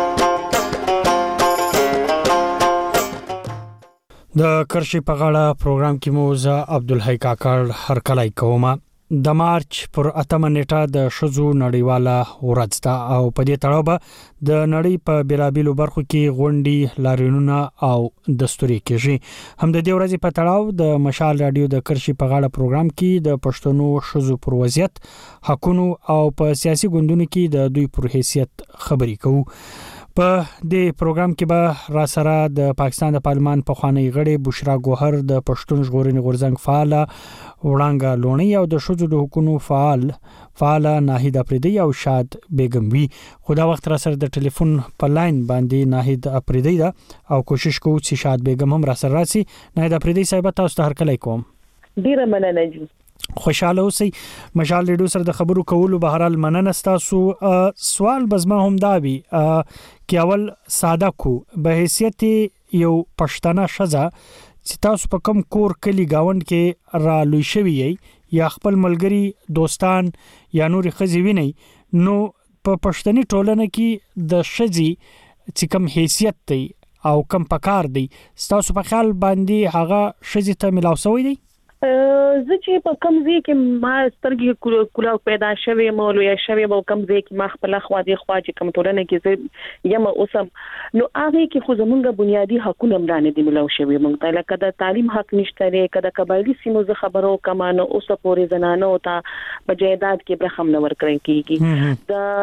د کرشي په غاړه پروګرام کې مو ز عبدالحی کاکړ هر کلای کومه. د مارچ پر اتمه نیټه د شذو نړیواله ورځ ده او په دې تړاو به د نړۍ په بیلابیلو برخو کې غونډې لاریونونه او دستوري کېږي. هم د دې ورځې په تړاو د مشال رادیو د کرشي په غاړه پروګرام کې د پښتنو شذو پر وضعیت، حقونو او په سیاسي ګوندونو کې د دوی پر حیثیت خبرې کوو. په دې پروګرام کې به را سره د پاکستان د پارلمان په خوانی غړي بشرا ګوهر، د پښتون ژغورنې غورځنګ فعال وړانګه لونی او د شذو د حقوقو فعال فعال ناهید افریدی او شاد بیگم وی. خدا وخت را سره د ټلیفون په لاین باندې ناهید افریدی دا او کوشش کوو چې شاد بیگم هم را سره راسي. ناهید افریدی صاحب تاسو ته هر کله کوم. ډیره مننه جی. خوشاله اوسئ. مشال ریډیو سره د خبرو کولو به هرال مننه ستاسو. سوال بزما هم دا وی کې اول ساده کو به حیثیت یو پښتنه شزا چې تاسو په کم کور کلی گاوند کې را لوي شوی یا خپل ملګری دوستان یا نور خزي ویني نو په پښتني ټولنه کې د شزي چې کم حیثیت دی او کم پکار دی تاسو په خیال باندې هغه شزي ته ملاوسوي دی؟ زه چې په کم ځای کې ما سترګې کولاو پیدا شوی مولوی شوی په کم ځای کې ما خپل خوا دي خوا چې کم ټولنه کې زه یم اوسم نو هغه کې خو زمونږ بنیادی حقونه مرانه دي ملو شوی مونږ ته لکه د تعلیم حق نشته لري کده قبایلی سیمو ز خبرو کمانه اوسه پورې زنانه او ته په جیداد کې برخم نه ور کړی کیږي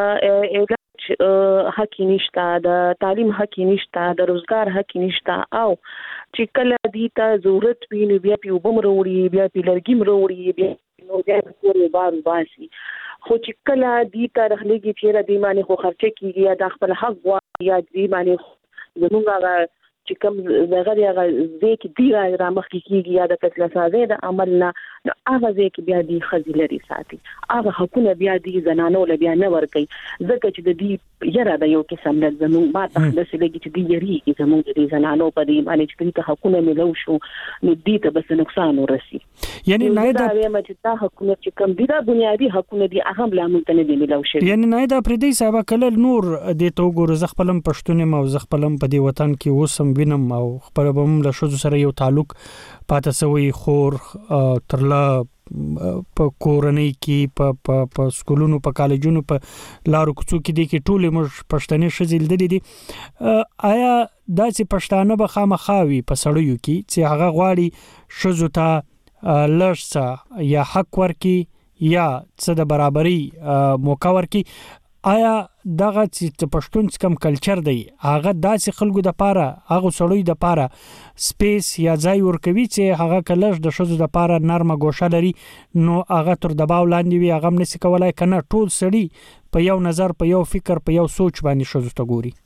د حق نشته د تعلیم حق نشته د روزګار حق نشته او چې کله دي ته ضرورت وي نو بیا په وبم وروړي بیا په لرګي وروړي بیا نو بیا کورې بار باسي خو چې کله دي ته رخلېږي چې را دي باندې خو خرچه کیږي یا د خپل حق وا یا دي باندې زموږ هغه چې کوم دغه هغه ځکه دی را مخ کیږي یا د قتل سازي د عمل نه هغه ځکه بیا دی خزلري ساتي هغه حقونه بیا دی زنانو له بیا نه ور کوي ځکه چې د دې یره د یو قسم له زمون ما ته د سلګي چې دی یری کې زمون د زنانو په دې باندې چې ته حقونه ملو شو نو دې ته بس نقصان ورسي یعنی نه دا چې دا حقونه چې کوم دي دا بنیادی حقونه دي هغه بل مونږ ته نه دی ملو شي یعنی نه دا پر دې صاحب کله نور د تو ګور ز خپلم پښتون ما ز خپلم په دې وطن کې وسم وینم او خپل بم له شذ سره یو تعلق پاته سوی خور ترلا په کورنۍ کې په په سکولونو په کالجونو په لارو کوڅو کې دي کې ټول موږ پښتنې شزل دي دي آیا داسې پښتانه به خامخاوي په سړیو کې چې هغه غواړي شذو ته لږ یا حق ورکي یا څه د برابرۍ موقع ورکي آیا دغه چې پښتون کم کلچر دی هغه داسې خلکو د پاره هغه سړی د پاره سپیس یا ځای ورکوي چې هغه کلش د شذو د پاره نرمه ګوشه لري نو هغه تر دباو لاندې وي هغه نشي کولای کنه ټول سړی په یو نظر په یو فکر په یو سوچ باندې شذو ته ګوري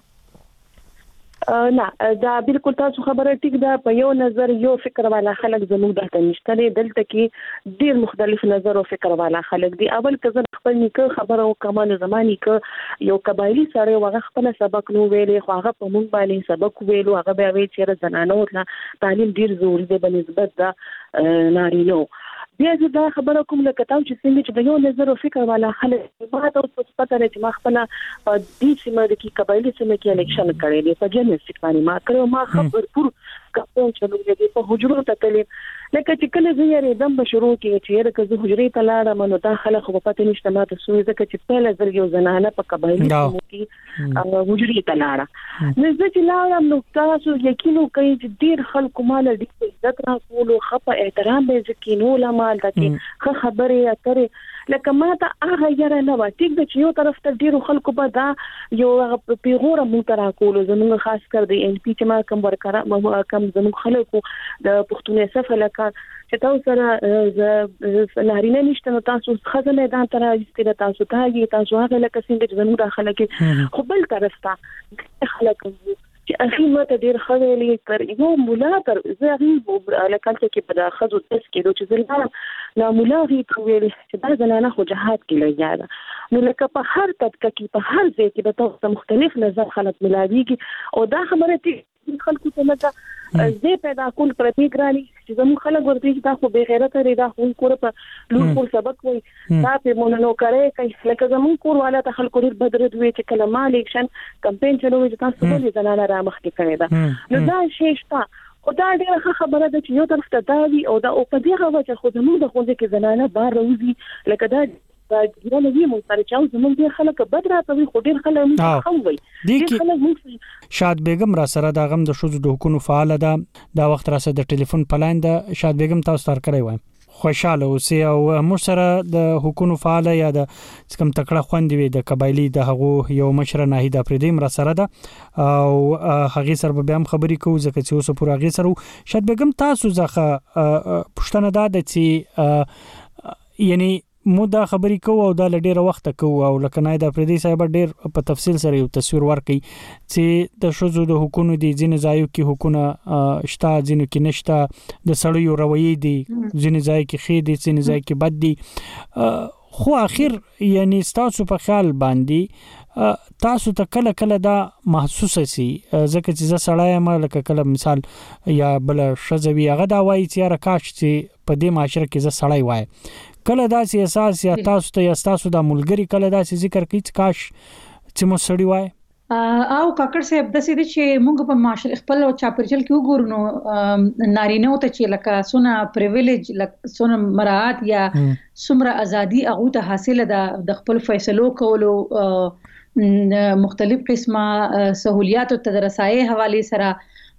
نه دا بالکل تاسو خبره ټیک ده په یو نظر یو فکر والا خلک زموږ د نشته دلته کې ډیر مختلف نظر او فکر والا خلک دي اول که زه خپل نیکه خبره او کمانه زماني ک یو قبایلی سره وغه خپل سبق نو ویلې خو هغه په مونږ باندې سبق ویلو هغه به وی چې زنانو ته تعلیم ډیر ضروري دی بنسبت د نارینو بیا دا خبره کوم لکه تاسو چې څنګه چې د یو نظر او فکر والا خلک ما ته اوس پته لري چې ما خپل په دې سیمه کې قبایلی سیمه کې الیکشن کړی دی په جنوب باندې ما کړو ما خبر پور کاپون چلو دې په حجرو ته تللی لکه چې کله زه یې دم به شروع کې چې یره که زه حجرې ته لاړم نو دا خلک خو پته نشته ما ته سوې ځکه چې پهله ځل یو زنانه په قبایلی سیمه کې حجرې ته لاړه نو زه چې لاړم نو تاسو یقین کوئ چې ډیر خلکو مال ډیر عزت راکولو خپه احترام به ځکینو لمال دکې خبرې اترې لکه ما ته هغه یره نه و ټیک د چې یو طرف ته ډیرو خلکو به دا یو پیغوره مونږ ته راکولو زموږ خاص کر د ان پی چې ما کوم ورکړه کم زموږ خلکو د پښتونې صفه لکه چې تاسو سره نارینه نشته نو تاسو خزه میدان ته راځئ تاسو ته تاسو هغه لکه څنګه چې زموږ داخله کې خو بل طرف ته خلک چې اخی ماته ډیر خوالي تر یو مولا تر زغی لکه چې په داخله د تسکیدو چې زلمه لا مولا هی کوي چې دا زنانه خو جهاد کې لګیا نو لکه په هر طبقه کې په هر ځای کې به تاسو مختلف نظر خلک ملاويږي او دا خبره چې خلکو ته لکه زه پیدا کول پرتی ګرانی چې زموږ خلک ورته چې دا خو به غیرت لري دا خو کور په لور کور سبق وي دا په مونږ نو کوي کوي لکه زموږ کور والا ته خلکو ډیر بدرد وي چې کله ما الیکشن کمپاین چلوي چې تاسو ولې زنانه را مخ کې کړی دا نو دا شی شته او دا ډیره خبره ده چې یو طرف ته دا وي او دا او په دې هغه چې خو زموږ د خوځې کې زنانه بار روزي لکه دا دا ګرانه وي مو سره چاو زموږ ډیر خلک بد راځي خو ډیر خلک موږ خو وي ډیر خلک موږ شاد بیگم را سره دا غم د شوزو د حکومت فعال ده دا وخت را سره د ټلیفون پلاین ده شاد بیگم تاسو تر کړی وایم خوشاله اوسئ او موږ سره د حکومت فعال یا د کوم تکړه خوندې وي د قبایلی د هغو یو مشر ناهید افریدی را سره ده او هغه سره به هم خبرې کوو ځکه چې اوس پورا هغه سره شاد بیگم تاسو ځخه پښتنه ده چې یعنی مو دا خبرې کوو او دا لډیره وخت کوو او لکه نه د افریدی صاحب ډیر په تفصیل سره یو تصویر ورکړي چې د شوزو د حکومت دي ځین ځایو کې حکومت شتا ځین کې نشتا د سړیو رویې دي ځین ځای کې خې دي ځین ځای کې بد دي خو اخر یعنی تاسو په خیال باندې تاسو ته کله کله دا محسوس شي ځکه چې ز سړی ما لکه کله مثال یا بل شزوی هغه دا وایي چې راکاش چې په دې معاشره کې ز سړی وایي کله دا سي اساس یا تاسو ته یا تاسو د ملګری کله دا سي ذکر کوي چې کاش چې مو سړی وای او کاکړ صاحب د سې چې موږ په معاشره خپل او چاپرچل کې وګورو نو نارینه ته چې لکه سونه پریویلیج لکه سونه مراعات یا سمره ازادي هغه ته حاصله ده د خپل فیصلو کولو مختلف قسمه سہولیات او تدرسای حواله سره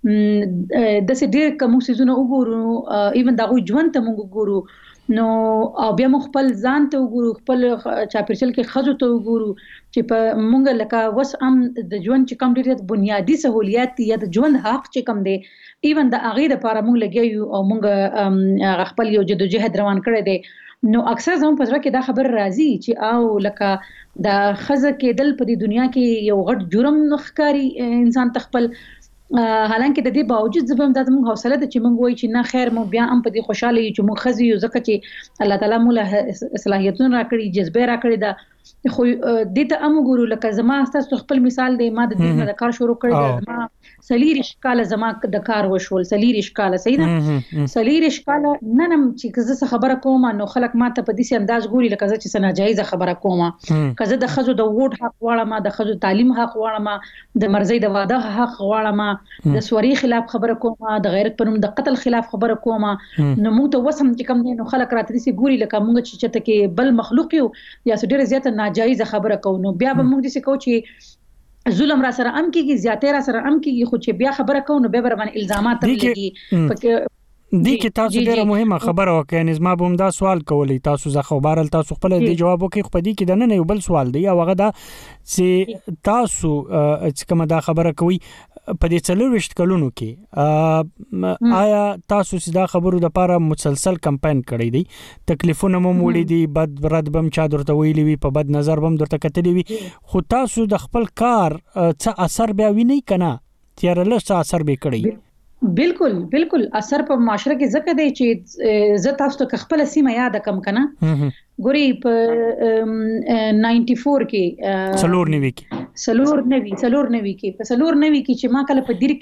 د سې ډېر کوم سيزونه وګورو ایون دا ژوند ته موږ وګورو نو بیا مخ خپل ځان ته وګورو خپل چاپرچل کې خزو ته وګورو چې په مونږ لکه وس ام د ژوند چې کوم ډېر بنیادی سہولیات یا د ژوند حق چې کوم دی ایون د اغه لپاره مونږ لګیو او مونږ خپل یو جدوجہد روان کړی دی نو اکثر زموږ په ځکه کې دا خبر راځي چې او لکه د خزه کې دل په دې دنیا کې یو غټ جرم نخکاری انسان تخپل حالانکه د دې باوجود زبم د موږ حوصله د چې موږ وایي چې نه خیر مو بیا هم په دې خوشاله یو چې موږ خزي یو ځکه چې الله تعالی موږ صلاحیتونه راکړي جذبه راکړي دا خو د ته امو ګورو لکه زما تاسو خپل مثال دی ما د دې د کار شروع کړی دا ما سلیریش کاله زما د کار وشول سلیریش کاله صحیح ده سلیریش کاله ننم چې زه خبره کوم نو خلک ماته په دې انداز ګوري لکه چې څه ناجایز خبره کوم کزه د خزو د ووټ حق غواړم د خزو تعلیم حق غواړم د مرزي د واده حق غواړم د سوري خلاف خبره کوم د غیرت پرم د قتل خلاف خبره کوم نو موږ ته وسم چې کوم نو خلک راته سي ګوري لکه موږ چې چته کې بل مخلوق یو یا ډېر زیات ناجایز خبره کوو نو بیا به موږ دې کو چې ظلم را سره ام کیږي زیاتې را سره ام کیږي خو چې بیا خبره کوو نو به بر باندې الزامات هم لګي پکې دي کې تاسو ډیره مهمه خبره وکړئ نظم به هم دا سوال کولی تاسو زه خبرل تاسو خپل دی جواب وکړئ خو دې کې د نه یو بل سوال دی او هغه دا چې تاسو چې کومه دا خبره کوي په دې څلويشت کلونو کې آیا تاسو سیدا خبرو د لپاره مسلسل کمپاین کړی دی تکلیفونه مو وړي دي بد رد بم چا درته ویلی وي په بد نظر بم درته کتلی وي خو تاسو د خپل کار څه اثر بیا ویني کنه تیار له څه اثر به کړی بالکل بالکل اثر په معاشره کې زکه دی چې زه تاسو ته خپل سیمه یاد کم کنه ګوري په چورانوي کې سلور نوي کې سلور نوي سلور نوي کې په سلور نوي کې چې ما کله په دیر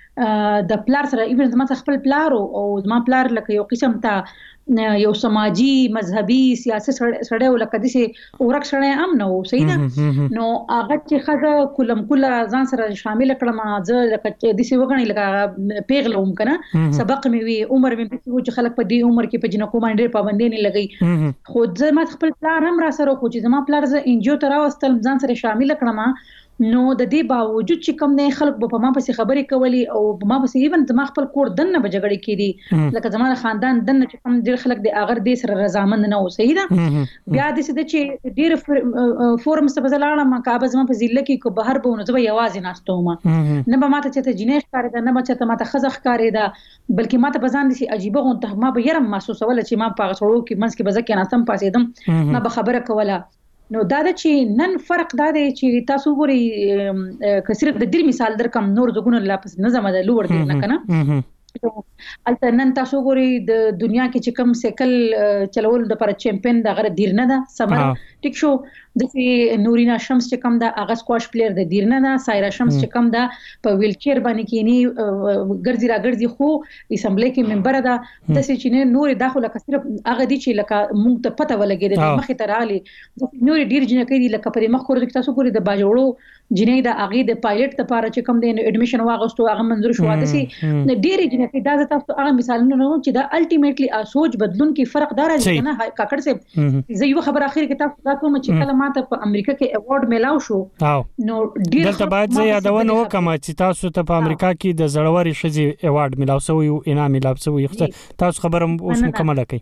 کې د پلار سره ایون زما خپل پلار او زما پلار لکه یو قسم ته یو سماجی مذهبي سیاسي سره ولکه دي سي اورک سره ام نو صحیح ده نو هغه چې خزه کلم کله ځان سره شامل کړم زه لکه دي سي وګڼي لکه پیغلوم کنه سبق مې وی عمر مې په چې خلک په دې عمر کې په جنکو باندې پابندي نه لګي خو زه ما خپل پلار هم را سره خو چې زما پلار زه انجیو تر واستل ځان سره شامل کړم نو د دې باوجود چې کوم نه خلک په ما پسې خبرې کوي او ما پسې ایون زما خپل کور دنه بجګړې کېدي لکه زما خاندان دنه چې کوم ډېر خلک د اگر دې سره رضامند نه و صحیح ده بیا د سده چې ډېر فورم څه بزلاړه ما کابه زما په ضلع کې کو بهر به نو زما یوازې ناستوم نه به ماته چې ته جنې ښکارې ده نه به چې ته ماته خزخ ښکارې ده بلکې ماته بزان دي عجیبه غونته ما به يرم محسوس ولا چې ما په غړو کې منځ کې بزکه ناستم پاسېدم ما به خبره کوله نو دا چې نن فرق دا دی چې تاسو ګوري که صرف د دې مثال در کم نور زګونه لا پس نه زما د لوړ دی نه کنه البته نن تاسو ګوري د دنیا کې چې کوم سیکل چلول د پر چمپیون د غره دیر نه ده سمر ټیک شو د نورینا شمس چې کوم د اغه سکواش پلیئر د دیر نه ده سایرا شمس چې کوم د په ویل چیر باندې کینی ګرځي را ګرځي خو اسمبلی کې ممبر ده د سې چې نه نور داخله کثیر اغه دي چې لکه مونږ ته پته ولګي د مخې ترالي نور ډیر جن کوي لکه پر مخ خور د تاسو ګوري د باجوړو جنې د اغه د پایلټ لپاره چې کوم د اډمیشن واغستو هغه منظور شو د سې ډیر جن کې دا تاسو هغه مثالونه نو چې دا الټیمیټلی سوچ بدلون کې فرق دار دی نه کاکړ سه زه یو خبر اخر کې تاسو دا کوم چې کله ماته په امریکا کې ایوارډ ملاو شو نو ډیر دلته باید زه یادونه وکم چې تاسو ته په امریکا کې د زړوري شذي ایوارډ ملاو شوی او انعام ملاو شوی تاسو خبره اوس مکمل کړئ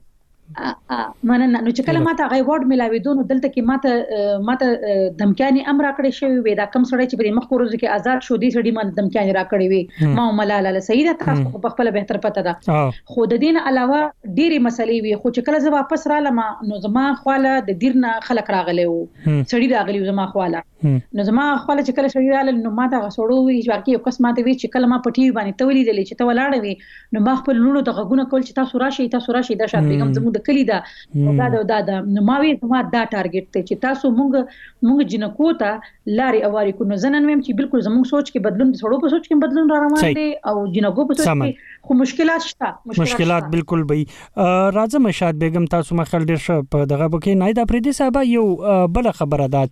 مننه نو چې کله ماته غي وارد ملاوي دونو دلته کې ماته ماته دمکاني امر راکړی شوی وي دا کم سړی چې په مخ کورز کې آزاد شو دي سړي ماته دمکاني راکړی وي ما ملاله سیده تاسو په خپل بهتر پته ده خو د دین علاوه ډېری مسلې وي خو چې کله زه واپس رالم نو زما خواله د دیرنا خلک راغلی وو سړي راغلی زما خواله نو زما خواله چې کله سړي رال نو ماته غسړو وي چې واقعي یو کس ماته وی چې کله ما پټي باندې تولې دلې چې تولاړې وي نو ما خپل لونو د غوونه کول چې تاسو راشي تاسو راشي د شات بیگم زموږ د کلی دا دا دا دا نو ما وی زما دا ټارګټ ته چې تاسو مونږ مونږ جنکو ته لاري اواري کو نو زنن ويم چې بالکل زموږ سوچ کې بدلون د سړو په سوچ کې بدلون را روان دي او جنکو په سوچ کې خو مشکلات شته مشکلات بالکل به راځم شاد بیگم تاسو مخال ډیر ش په دغه بکې نه دا پردي صاحب یو بل خبره ده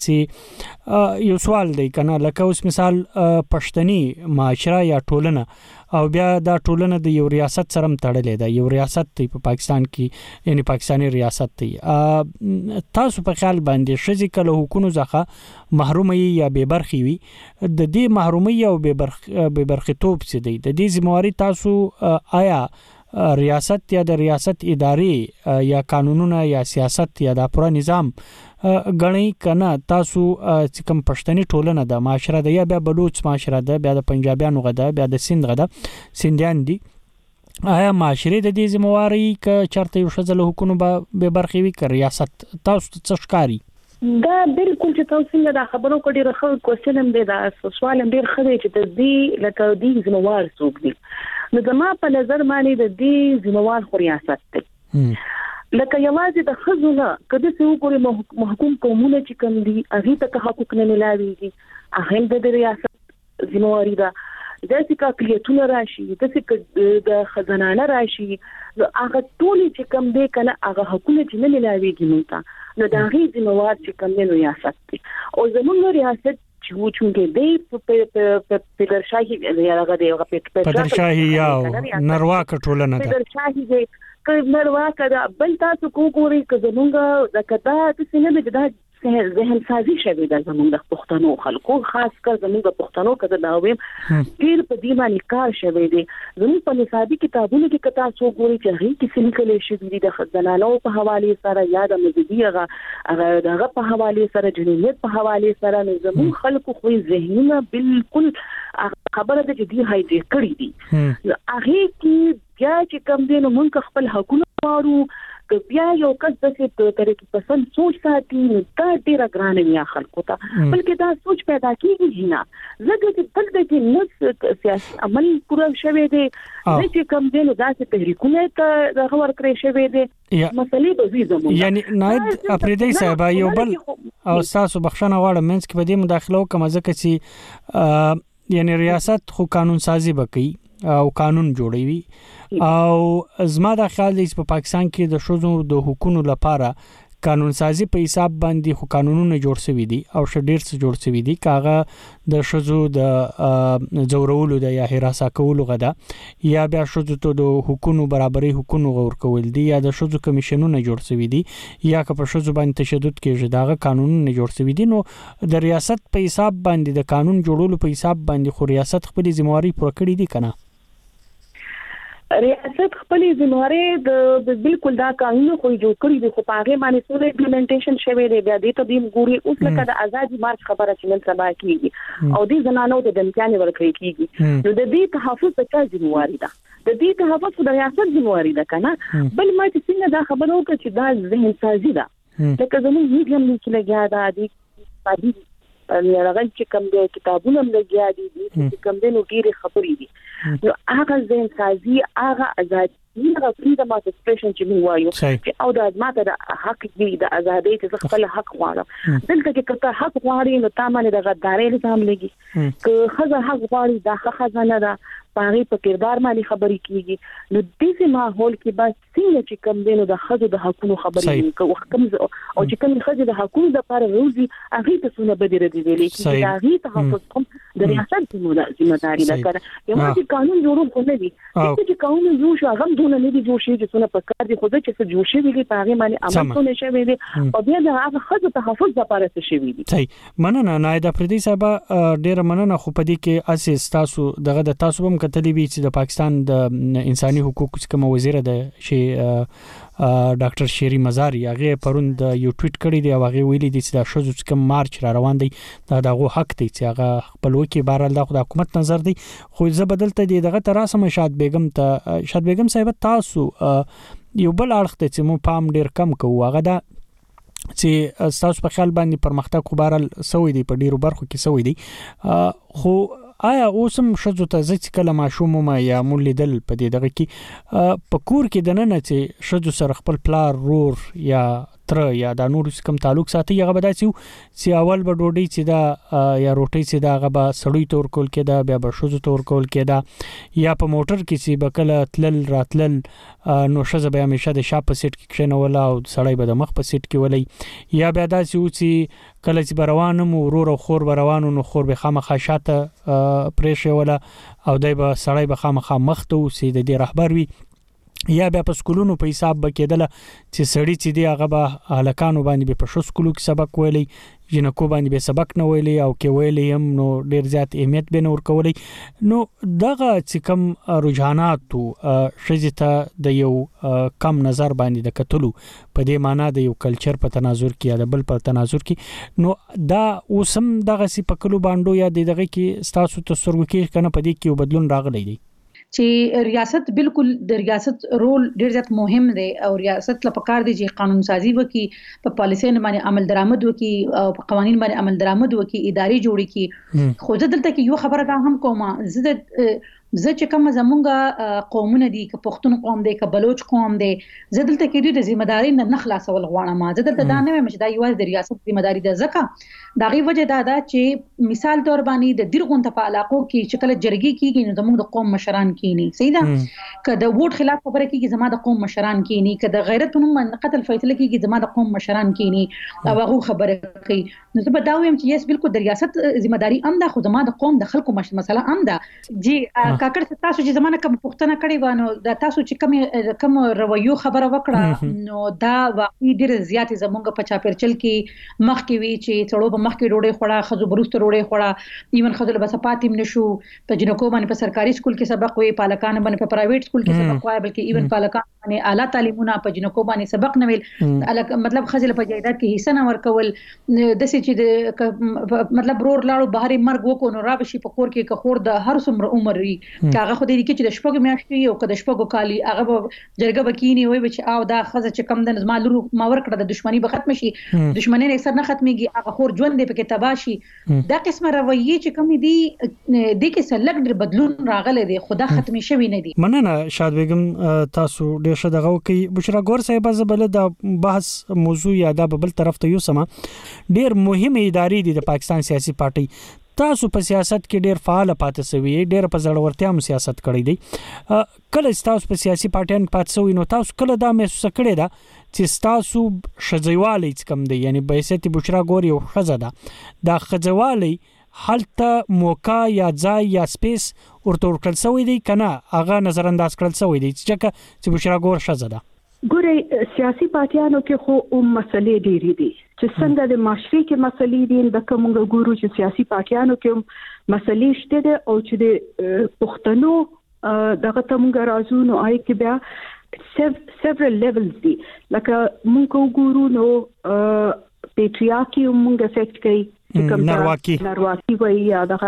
چې یو سوال دی کنه لکه اوس مثال پښتني معاشره یا ټولنه او بیا دا ټولنه د یو ریاست سره تړلې ده یو ریاست دی په پاکستان کې یعنی پاکستاني ریاست دی تاسو په خیال باندې شذ کله حکومت ځخه محرومي یا بے برخي وي د دې محرومي او بے برخ بے برخیتوب څه دی د دې ذمہواری تاسو آیا ریاست یا د ریاست ادارې یا قانونونه یا سیاست یا د پوره نظام غنی کنه تاسو چې کوم پښتني ټولنه د معاشره د یا بیا بلوچ معاشره د بیا د پنجابیانو غدا بیا د سند غدا سندیان دي آیا معاشره د دې ذمہواری ک چرته یو شذل حکومت به برخي وي ک ریاست تاسو څه ښکاری دا بالکل چې تاسو څنګه دا خبرو کړي راخو کوېسچن هم دی دا سوال هم ډیر ښه دی چې د دې لکه دې ذمہوار څوک دي نو زما په نظر باندې د دې ذمہوار خو ریاست دی لکه یوازې د خزونه کله چې وګوري محکوم قومونه چې کوم دي هغه ته حقوق نه ملاويږي هغه د ریاست ذمہواری ده د څه کلیتونه راشي د څه د خزانه راشي هغه ټول چې کوم دی کنه هغه حقوق چې نه ملاويږي مونږ نو دا غي ذمہوار چې کوم دی ریاست دی او زموږ ریاست چې چونګې دی په پدرشاهي یا هغه دی هغه پدرشاهي یا نروا کټولنه ده پدرشاهي دی که نروا کړه بل تاسو کوګوري که زمونږ د کدا د سینې د ذهن سازي شوی د زمونږ د پښتنو خلکو خاص کر زمونږ د پښتنو کده دا ویم ډیر په دې باندې کار شوی دی زموږ په نصابي کتابونو کې کتا څو ګوري چې هغه کې څه لیکل شوی دی د خزانانو په حواله سره یا د مزدي هغه هغه دغه په حواله سره جنیت په حواله سره زموږ خلکو خو ذهنونه بالکل خبره ده چې دی هاي کړی دي هغه کې بیا چې کم دي نو موږ خپل حقوق وارو که بیا یو کس د څه طریقې پسند سوچ ساتي نو دا ډیره ګرانه وي خلکو ته بلکې دا سوچ پیدا کیږي نه زګر چې بل د نس سیاسي عمل پوره شوی دی چې کم دی نو دا چې تحریکونه ته خبر کړی شوی دی مسلې به زی زموږ یعنی نائب افریدی صاحب یو بل او تاسو بخښنه غواړم منځ کې به دې مداخله وکم ځکه چې یعنی ریاست خو قانون سازي وکړي او قانون جوړوي او زما دا خیال دی چې په پاکستان کې د شوزو د حقوقو لپاره قانون سازي په حساب باندې خو قانونونه جوړ شوي دي او شډیر څه جوړ شوي دي کاغه د شوزو د زورولو د یا هراسا کولو غدا یا بیا شوزو ته د حقوقو برابرۍ حقوقو غور کول دي یا د شوزو کمیشنونه جوړ شوي دي یا که په شوزو باندې تشدد کېږي داغه قانونونه جوړ شوي دي نو د ریاست په حساب باندې د قانون جوړولو په حساب باندې خو ریاست خپل ذمہواری پوره کړې دي کنه ریاست خپل ذمہواری د بالکل دا قانون خو جوړ کړی دی خو هغه باندې ټول امپلیمنټیشن شوی دی بیا دې ته دیم ګوري اوس لکه د آزادي مارچ خبره چې نن سبا کیږي او دې زنانو د دمکانې ورکړي کیږي نو د دې تحفظ د چا ذمہواری ده د دې تحفظ د ریاست ذمہواری ده کنه بل ما چې څنګه دا خبره وکړه چې دا ذهن سازي ده لکه زموږ میډیم کې لګیا ده د پادي هغه چې کوم د کتابونو لګیا دي چې کوم د نو ډیره خبرې دي نو هغه ذهن سازي هغه آزادي هغه فریډم اف ایکسپریشن چې موږ وایو چې او د ماته د حق دی د ازادۍ چې خپل حق غواړم دلته کې کته حق غواړي نو تامه د غدارۍ الزام لګي که خزه حق غواړي دا خزانه ده پاره په کردار باندې خبرې کیږي نو د دې ماحول کې بس څنګه چې کوم دینو د خزو د حقوقو خبرې کوي کوم او چې کوم خزو د حقوقو د لپاره روزي هغه ته څونه بدره دي ویلې چې هغه تحفظ کوم د ریاست ذمہ داری ده کړه یو چې قانون جوړول خو نه دي چې قانون جوړ شو هغه دونه نه دي جوړ شي چې څونه په کار دي خو چې څه جوړ شي ویلي په هغه باندې عمل څه نشي ویلي او بیا د هغه خزو تحفظ لپاره څه شي ویلي صحیح مننه نائب افریدی صاحب ډیر مننه خو په دې کې اساس تاسو دغه د تاسو هم کتلی وی چې د پاکستان د انساني حقوقو کوم وزیر ده شي ډاکټر شيري مزاري هغه پرون د یو ټویټ کړی دی او هغه ویلي دی چې د شوزو کوم مارچ را روان دی دا دغه حق دی چې هغه خپلوکي بهرال د حکومت نظر دی خو زه بدلته دی دغه تراسه شاد بیگم ته شاد بیگم صاحب تاسو یو بل اړخ ته چې مو پام ډیر کم کوو هغه دا چې تاسو په خیال باندې پرمختګ خو بهرال سوي دی په ډیرو برخو کې سوي دی خو آیا اوسم شذو ته ځکه کله ماشوم ما یا مول لیدل په دې دغه کې په کور کې د نن چې شذو سره خپل پلار رور یا تر یا د نور کوم تعلق ساتي هغه بداسي چې اول به ډوډۍ چې دا یا روټۍ چې دا هغه به سړی تور کول کې دا بیا به شذو تور کول کې دا یا په موټر کې چې بکله تلل راتلل نو شذ به همیشه د شاپ سیټ کې کښنول او سړی به د مخ په سیټ کې ولې یا بیا داسي و چې کله چې بروانم ورور او خور بروانو نو خور به خامخا شاته پرېښه ولا او دای به سړی به خامخا مخ ته وسی د دې رهبر وي یا بیا په سکولونو په حساب بکیدل چې سړی چې دی هغه به هلکانو باندې به په شو سکولو کې سبق ویلی جنکو باندې به سبق نه ویلی او کې ویلی هم نو ډیر زیات اهمیت به نور کولی نو دغه چې کم رجحانات شې ته د یو کم نظر باندې د کتلو په دې معنی د یو کلچر په تناظر کې یا د بل په تناظر کې نو دا اوسم دغه سی په کلو باندې یا دغه کې ستاسو تصور کې کنه په دې کې یو بدلون راغلی دی چې ریاست بالکل د ریاست رول ډیر زیات مهم دی او ریاست لپاره کار دی چې قانون سازي وکي په پالیسۍ باندې عمل درآمد وکي او په قوانين باندې عمل درآمد وکي اداري جوړي کی خو ځدل ته کې یو خبره دا هم کومه زه زه چې کوم زمونږه قومونه دي ک پښتون قوم دی ک بلوچ قوم دی زه دلته کې د ذمہ داری نه خلاصول غواړم زه دلته دا نه مې چې دا یو د ریاست ذمہ داری ده ځکه دا غي وجه دا ده چې مثال تور باندې د ډیرغون ته په علاقو کې چې کله جرګي کیږي نو زموږ د قوم مشران کینی صحیح ده ک د ووټ خلاف خبره کیږي زما د قوم مشران کینی ک د غیرت په نوم قتل فیصله کیږي زما د قوم مشران کینی او هغه خبره کوي نو زه به دا وایم چې یس بالکل د ریاست ذمہ داری ام ده خو زما د قوم د خلکو مسله ام ده جی کاکړ تاسو چې زمانه کوم پښتنه کړی وانه د تاسو چې کوم کوم رویو خبره وکړه نو دا واقعي ډیر زیات زمونږ په چاپیرچل کې مخ کې وی چې څړو په مخ کې ډوډۍ خوړه خزو بروست ډوډۍ خوړه ایون خزل بس پاتیم نشو په جنکو باندې په سرکاري سکول کې سبق وی پالکان باندې په پرایویټ سکول کې سبق وای بلکې ایون پالکان باندې اعلی تعلیمونه په جنکو باندې سبق نه ویل مطلب خزل په جایداد کې حصہ نه ورکول د سې چې مطلب رور لاړو بهري مرګ وکړو نو را بشي په کور کې که خور د هر څومره عمر وي کاغه خو دې کې چې د شپږ میاشتې او که د شپږ کالي هغه جرګه بکینی وي چې او دا خزه چې کم د نظم لرو ما ور کړه د دښمنی به ختم شي دښمنی نه اکثر نه ختميږي هغه خور ژوند دې پکې تباشي دا قسمه رویه چې کم دي د کې سلګ ډېر بدلون راغله دي خدا ختمي شوی نه دي مننه شاد بیگم تاسو ډېر ښه دغه کوي بشرا ګور صاحب زبل د بحث موضوع یا د بل طرف ته یو سما ډېر مهمه ادارې دي د پاکستان سیاسي پارټي تاسو په سیاست کې ډېر فعال پاتې شوی ډېر په زړورتیا هم سیاست کړی دی کله تاسو په سیاسي پارټیان پاتې شوی نو تاسو کله دا محسوس کړی دا چې تاسو شځوالي کم دی یعنی به حیثیت بشرا ګور یو خزه ده دا خځوالي حالته موقع یا ځای یا سپیس ورته ورکړل شوی دی کنه هغه نظر انداز کړل شوی دی چې بشرا ګور خزه ده ګوره سیاسي پارټیانو کې خو او مسلې ډېری دي چې څنګه د معاشري کې مسلې دي د کومه ګورو چې سیاسي پارټیانو کې مسلې شته دي او چې د پښتنو دغه تمګه راځو نو آی کې بیا several levels دي لکه موږ ګورو نو پیټریاکي موږ افیکټ کوي نارواکی نارواکی وایي یا دغه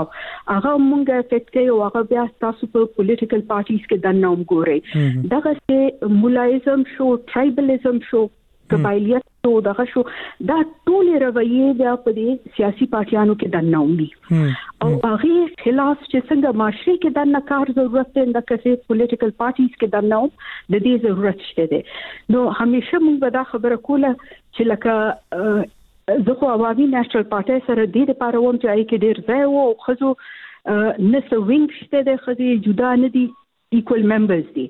هغه مونږه افیکټ کوي او هغه بیا تاسو په پولیټیکل پارټیز کې د نوم ګوري دغه چې مولایزم شو ټرایبلیزم شو قبایلیت شو دغه شو دا ټول رویه بیا په دې سیاسي پارټیانو کې د نوم دي او هغه خلاف چې څنګه معاشري کې د نکار ضرورت دی د کسي پولیټیکل پارټیز کې د نوم د دې ضرورت شته دي نو همیشه مونږ به دا خبره کوله چې لکه زه خو عوامي نېشنل پارټي سره د دې لپاره ووم چې اې کې ډېر ځای وو او خزو نسو وینګ شته د خزي جدا نه دي ایکوال ممبرز دي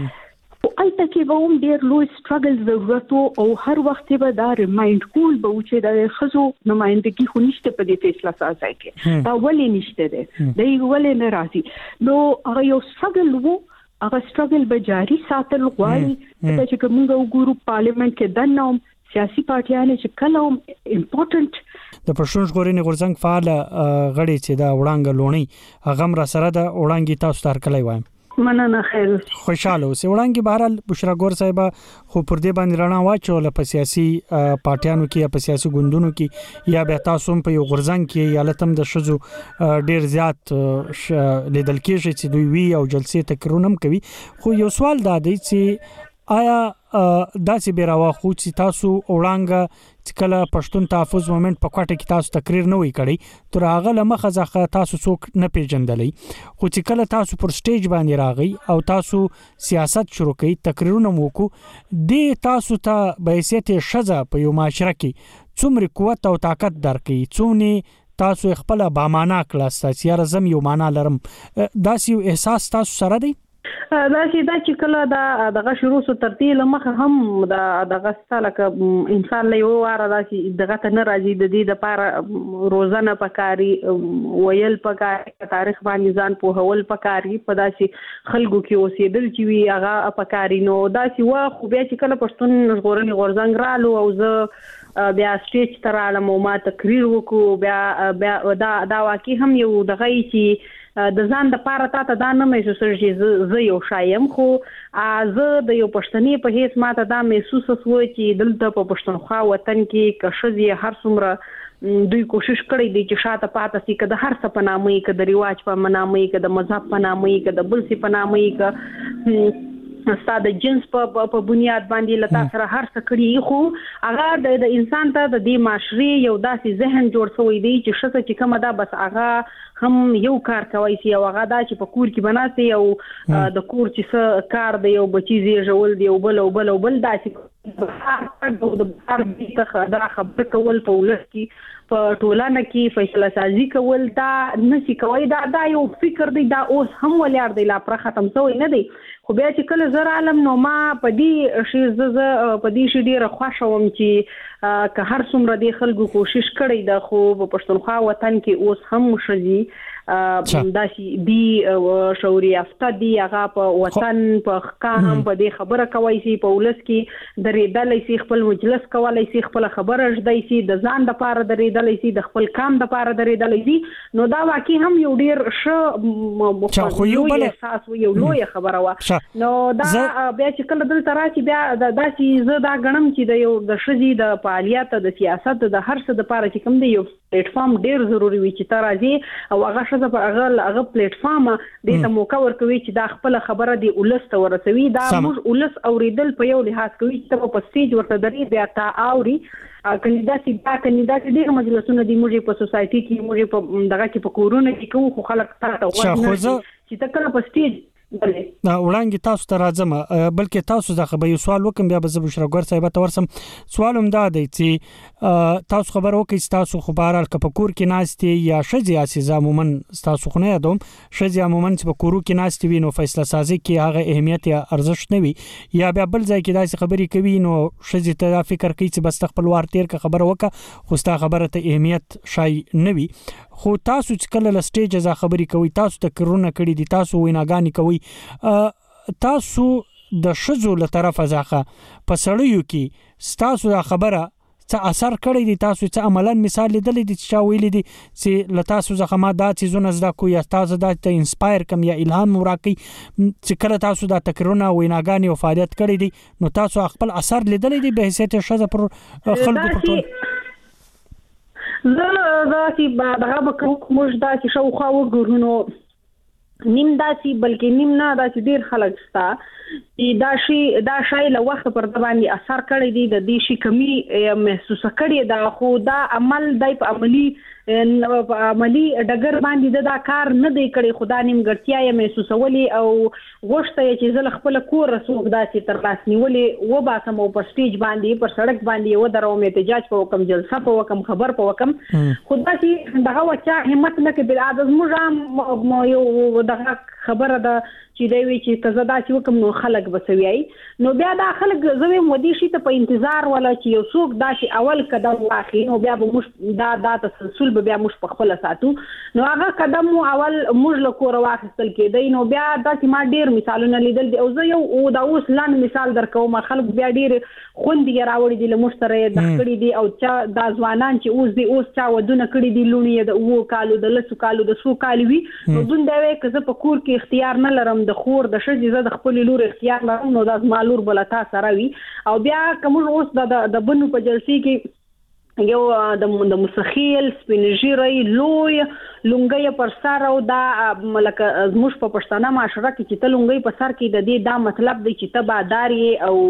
او البته کې به هم ډېر لوی سټرګل ضرورت او هر وخت به دا ریمایند کول به چې د خزو نمائندګي خو نشته په دې فیصله سازي کې دا ولې نشته ده د یو ولې نه راځي نو هغه یو سټرګل وو هغه سټرګل به جاري ساتل غواړي چې کومه وګورو پارلیمنت کې د نوم سیاسي پارټیانو چې کله هم امپورټنت د پښتون ژغورنې غورځنګ فعال غړي چې دا وړاندې لونی هغه را سره د وړاندې تاسو تر کله وایم مننه خیر خوشاله اوسئ وړاندې بهرال بشرا ګور صاحب خو پر دې باندې رڼا واچول په سیاسي پارټیانو کې یا په سیاسي ګوندونو کې یا به تاسو په یو غورځنګ کې یا لتم د شزو ډیر زیات لیدل کېږي چې دوی وی او جلسې تکرارونه کوي خو یو سوال دا دی چې آیا داسې بیراوه خو چې تاسو وړاندې چې کله پښتون تحفظ مومنت په کوټه کې تاسو تقریر نه وی کړی تر هغه لمخه ځکه تاسو څوک نه پیژندلې خو چې کله تاسو پر سټیج باندې راغی او تاسو سیاست شروع کړئ تقریرونه موکو د تاسو ته به حیثیت شزه په یو معاشره کې څومره قوت او طاقت درکې څومره تاسو خپل بامانه کلاس یا رزم یو معنا لرم داسې احساس تاسو سره دی دا چې دا چې کله دا دغه شروع سو ترتیب مخه هم دا دغه ستلکه انسان له یو واره دا چې دغه ته نه راځي د دې لپاره روزانه پکاري ویل پکاري تاریخ باندې ځان په هول پکاري په داسې خلکو کې اوسېدل چې وی هغه پکاري نو دا چې وا خو بیا چې کله پښتون ژغورنې غورځنګ رالو او زه بیا سټیج تر عالم ما تقریر وکړو بیا بیا دا دا واقعي هم یو دغه چې د ځان د پاره تا دا نه محسوس شي زه یو شایم خو زه د یو پښتني په هیڅ ماته دا محسوس وو چې دلته په پښتونخوا وطن کې کښځي هر څومره دوی کوشش کړی دی چې شاته پاتې سي کده هر څه په نامه کې د ریواج په نامه کې د مذهب په نامه کې د بل څه په نامه کې استاد جنس په په بنیاد باندې لتا سره هر څه کړی خو هغه د انسان ته د دې معاشري یو داسې ذهن جوړ شوی دی چې شته چې کومه دا بس هغه هم یو کار کوي چې او هغه دا چې په کور کې بناسي او د کور چې څه کار دی یو بچی زیږول دی او بل او بل او بل داسې د بار دغه دا خبره کول په ولس کې په ټولنه کې فیصله سازي کول دا نشي کوي دا دا یو فکر دی دا اوس هم ولاړ دی لا پر ختم شوی نه دی خو بیا چې کله زر عالم نو ما په دې شی ز په دې شی ډیره خوښه وم چې که هر څومره د خلکو کوشش کړی دا خو په پښتونخوا وطن کې اوس هم شزي داسي دی شعوري یافته دی هغه په وطن په ښکار هم په دې خبره کوي چې په ولس کې درېدلای شي خپل مجلس کولای شي خپل خبره ژدای شي د ځان د پاره درېدلای شي د خپل کام د پاره درېدلای شي نو دا واقعي هم یو ډیر ښه خو یو بل احساس یو لوی خبره و نو دا بیا چې کله دلته راشي بیا داسې زه دا غنم چې د یو د شذي د فعالیت د سیاست د هر څه د پاره چې کوم دی یو پلیټ فارم ډیر ضروری وي چې ترازی او هغه شذ په هغه هغه پلیټ فارم د ته موقع ورکوي چې دا خپل خبره دی ولس ته ورسوي دا موږ ولس اوریدل په یو لحاظ کوي چې په سټیج ورته دري بیا تا اوري کاندیداسي دا کاندیداسي ډیر مجلسونه دی موږ په سوسايټي کې موږ په دغه کې په کورونه کې کوم خو خلک تاسو وایي چې تکله په سټیج وړاندې تاسو ته راځم بلکې تاسو ځکه به یو سوال وکم بیا به زه بشرا ګور صاحب ته ورسم سوال هم دا دی چې تاسو خبر وکړئ تاسو خبرال کپکور کې ناشتي یا شذي اساس عموما تاسو خو نه یادوم شذي عموما چې په کورو کې ناشتي وي نو فیصله سازي کې هغه اهمیت یا ارزښت نه وي یا بیا بل ځای کې داسې خبرې کوي نو شذي ته فکر کوي چې بس خپل وار تیر کا خبره وکړه خو ستا خبره ته اهمیت شای نه وي خو تاسو چې کله ل سټیج ز خبرې کوي تاسو ته کرونه کړی دي تاسو ویناګانی کوي تاسو د شذو له طرفه ځخه په سړیو کې تاسو دا خبره څه اثر کړی دي تاسو څه عملاً مثال لیدل دي چې ویل دي چې ل تاسو ځخه ما دا چیزونه زده کو یا تاسو دا ته انسپایر کم یا الهام ورکړي چې کله تاسو دا تکرونه ویناګانی او فعالیت کړی دي نو تاسو خپل اثر لیدل دي به حیثیت شذ پر خلکو پر ټول زه دا چې دغه به کوم دا چې شاوخوا وګورو نیم داسي بلکې نیم نه داسي ډیر خلک ستا دا شی دا شای له وخت پر د باندې اثر کړی دی د دې شي کمی محسوس کړی دا خو دا عمل دای په عملی په عملی ډګر باندې دا کار نه دی کړی خدا نیم ګټیا یې محسوسولي او غوښته چې زل خپل کور رسوب داسي تر لاس نیولې و باسم او په سټیج باندې پر سړک باندې و دروم احتجاج په وکم جلسه په وکم خبر په وکم خدا چې دغه وچا همت نه کې بل عادت موږ یو دغه خبره ده چې دوی چې تزدا چې وکم نو خلک بسوي نو بیا دا خلک زوی مودي شي ته په انتظار ولا چې یو څوک دا چې اول قدم واخلي نو بیا به مش دا دا تسلسل به بیا مش په خپل ساتو نو هغه قدم اول موږ له کور واخستل کېدای نو بیا دا چې ما ډیر مثالونه لیدل دي او زه یو دا اوس لاندې مثال درکوم خلک بیا ډیر خوندې راوړي دي له مشتری د کړي دي او چې دا ځوانان چې اوس دي اوس چا ودونه کړي دي لونی د وو کالو د لسو کالو د سو کالو وي نو دون دا وې که زه په کور کې اختیار نه لرم د خور د شذ زه د خپل لور اختیار لرم نو دا مالور بلتا سره وي او بیا کوم اوس د د بنو په جلسې کې یو د مسخیل سپینجیری لوی لونګي پر سر او دا ملک زموږ په پښتانه معاشره کې چې ته لونګي په سر کې د دې دا مطلب دی چې تباداري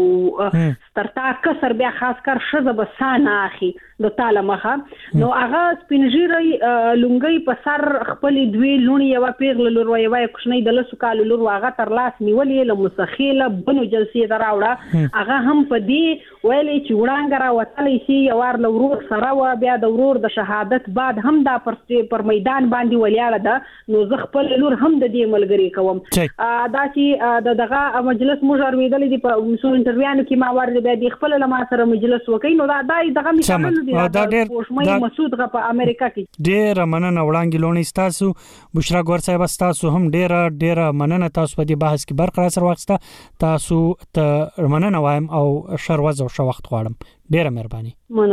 او سترتا کسر بیا خاص کر شذ بسانه اخی د تعالی مخه نو هغه سپینجیری لونګي په سر خپل دوی لونی یو پیغله لور وای وای کوښنی د لسو کال لور واغه تر لاس نیولې له مسخیل بنو جلسې دراوړه هغه هم په دې ویلې چې وړاندې را وتلې شي یوار لورو سره و بیا د ورور د شهادت بعد هم دا پر پر میدان باندې ولیاړه ده نو زه خپل لور هم د دې ملګری کوم دا چې د دغه مجلس مجر ویدل دي په مسول انټرویانو کې ما ورته بیا د خپل لما سره مجلس وکړي نو دا دغه مثالونه دي دا ډېر مسعود غ په امریکا کې ډېر مننه وړاندې لونی تاسو بشرا ګور صاحب تاسو هم ډېر ډېر مننه تاسو په دې بحث کې برقرار سره وخت تاسو ته مننه وایم او شروازو شو وخت غواړم ډیره مهرباني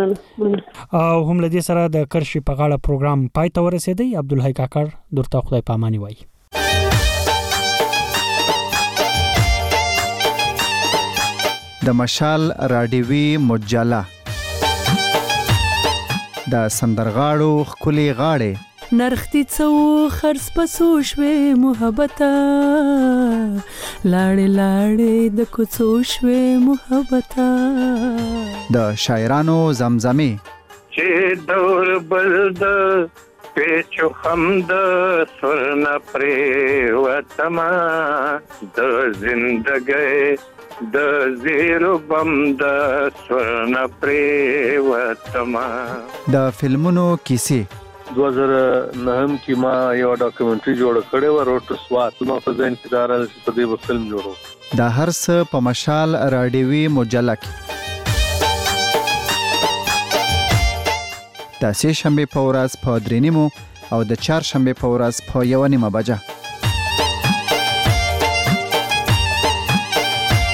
مننه او هم لدی سره د کرشي په غاړه پروګرام پای ته ورسېدی عبدالحی کاکړ درته خدای پامانی وای د مشال رادیوي مجله د سندرغاړو خولي غاړې نرختی څو خرڅ پسو شوي محبته لاړې لاړې د کوڅو شوي محبته د شاعرانو زمزمه چې دور بل د پیچو خم د سرنا پرې وتما د زندګۍ د زیرو بم د سرنا پرې وتما د فلمونو کیسې دو هزار نه کې ما یو ډاکومنټري جوړ کړی و روټ ټو سوات ما په ځین کې دار په دې فلم جوړو د هر څه په مشال راډیوي مجله کې د سه شنبه په ورځ په درې نیمو او د چهار شنبه په ورځ په یو نیمه بجه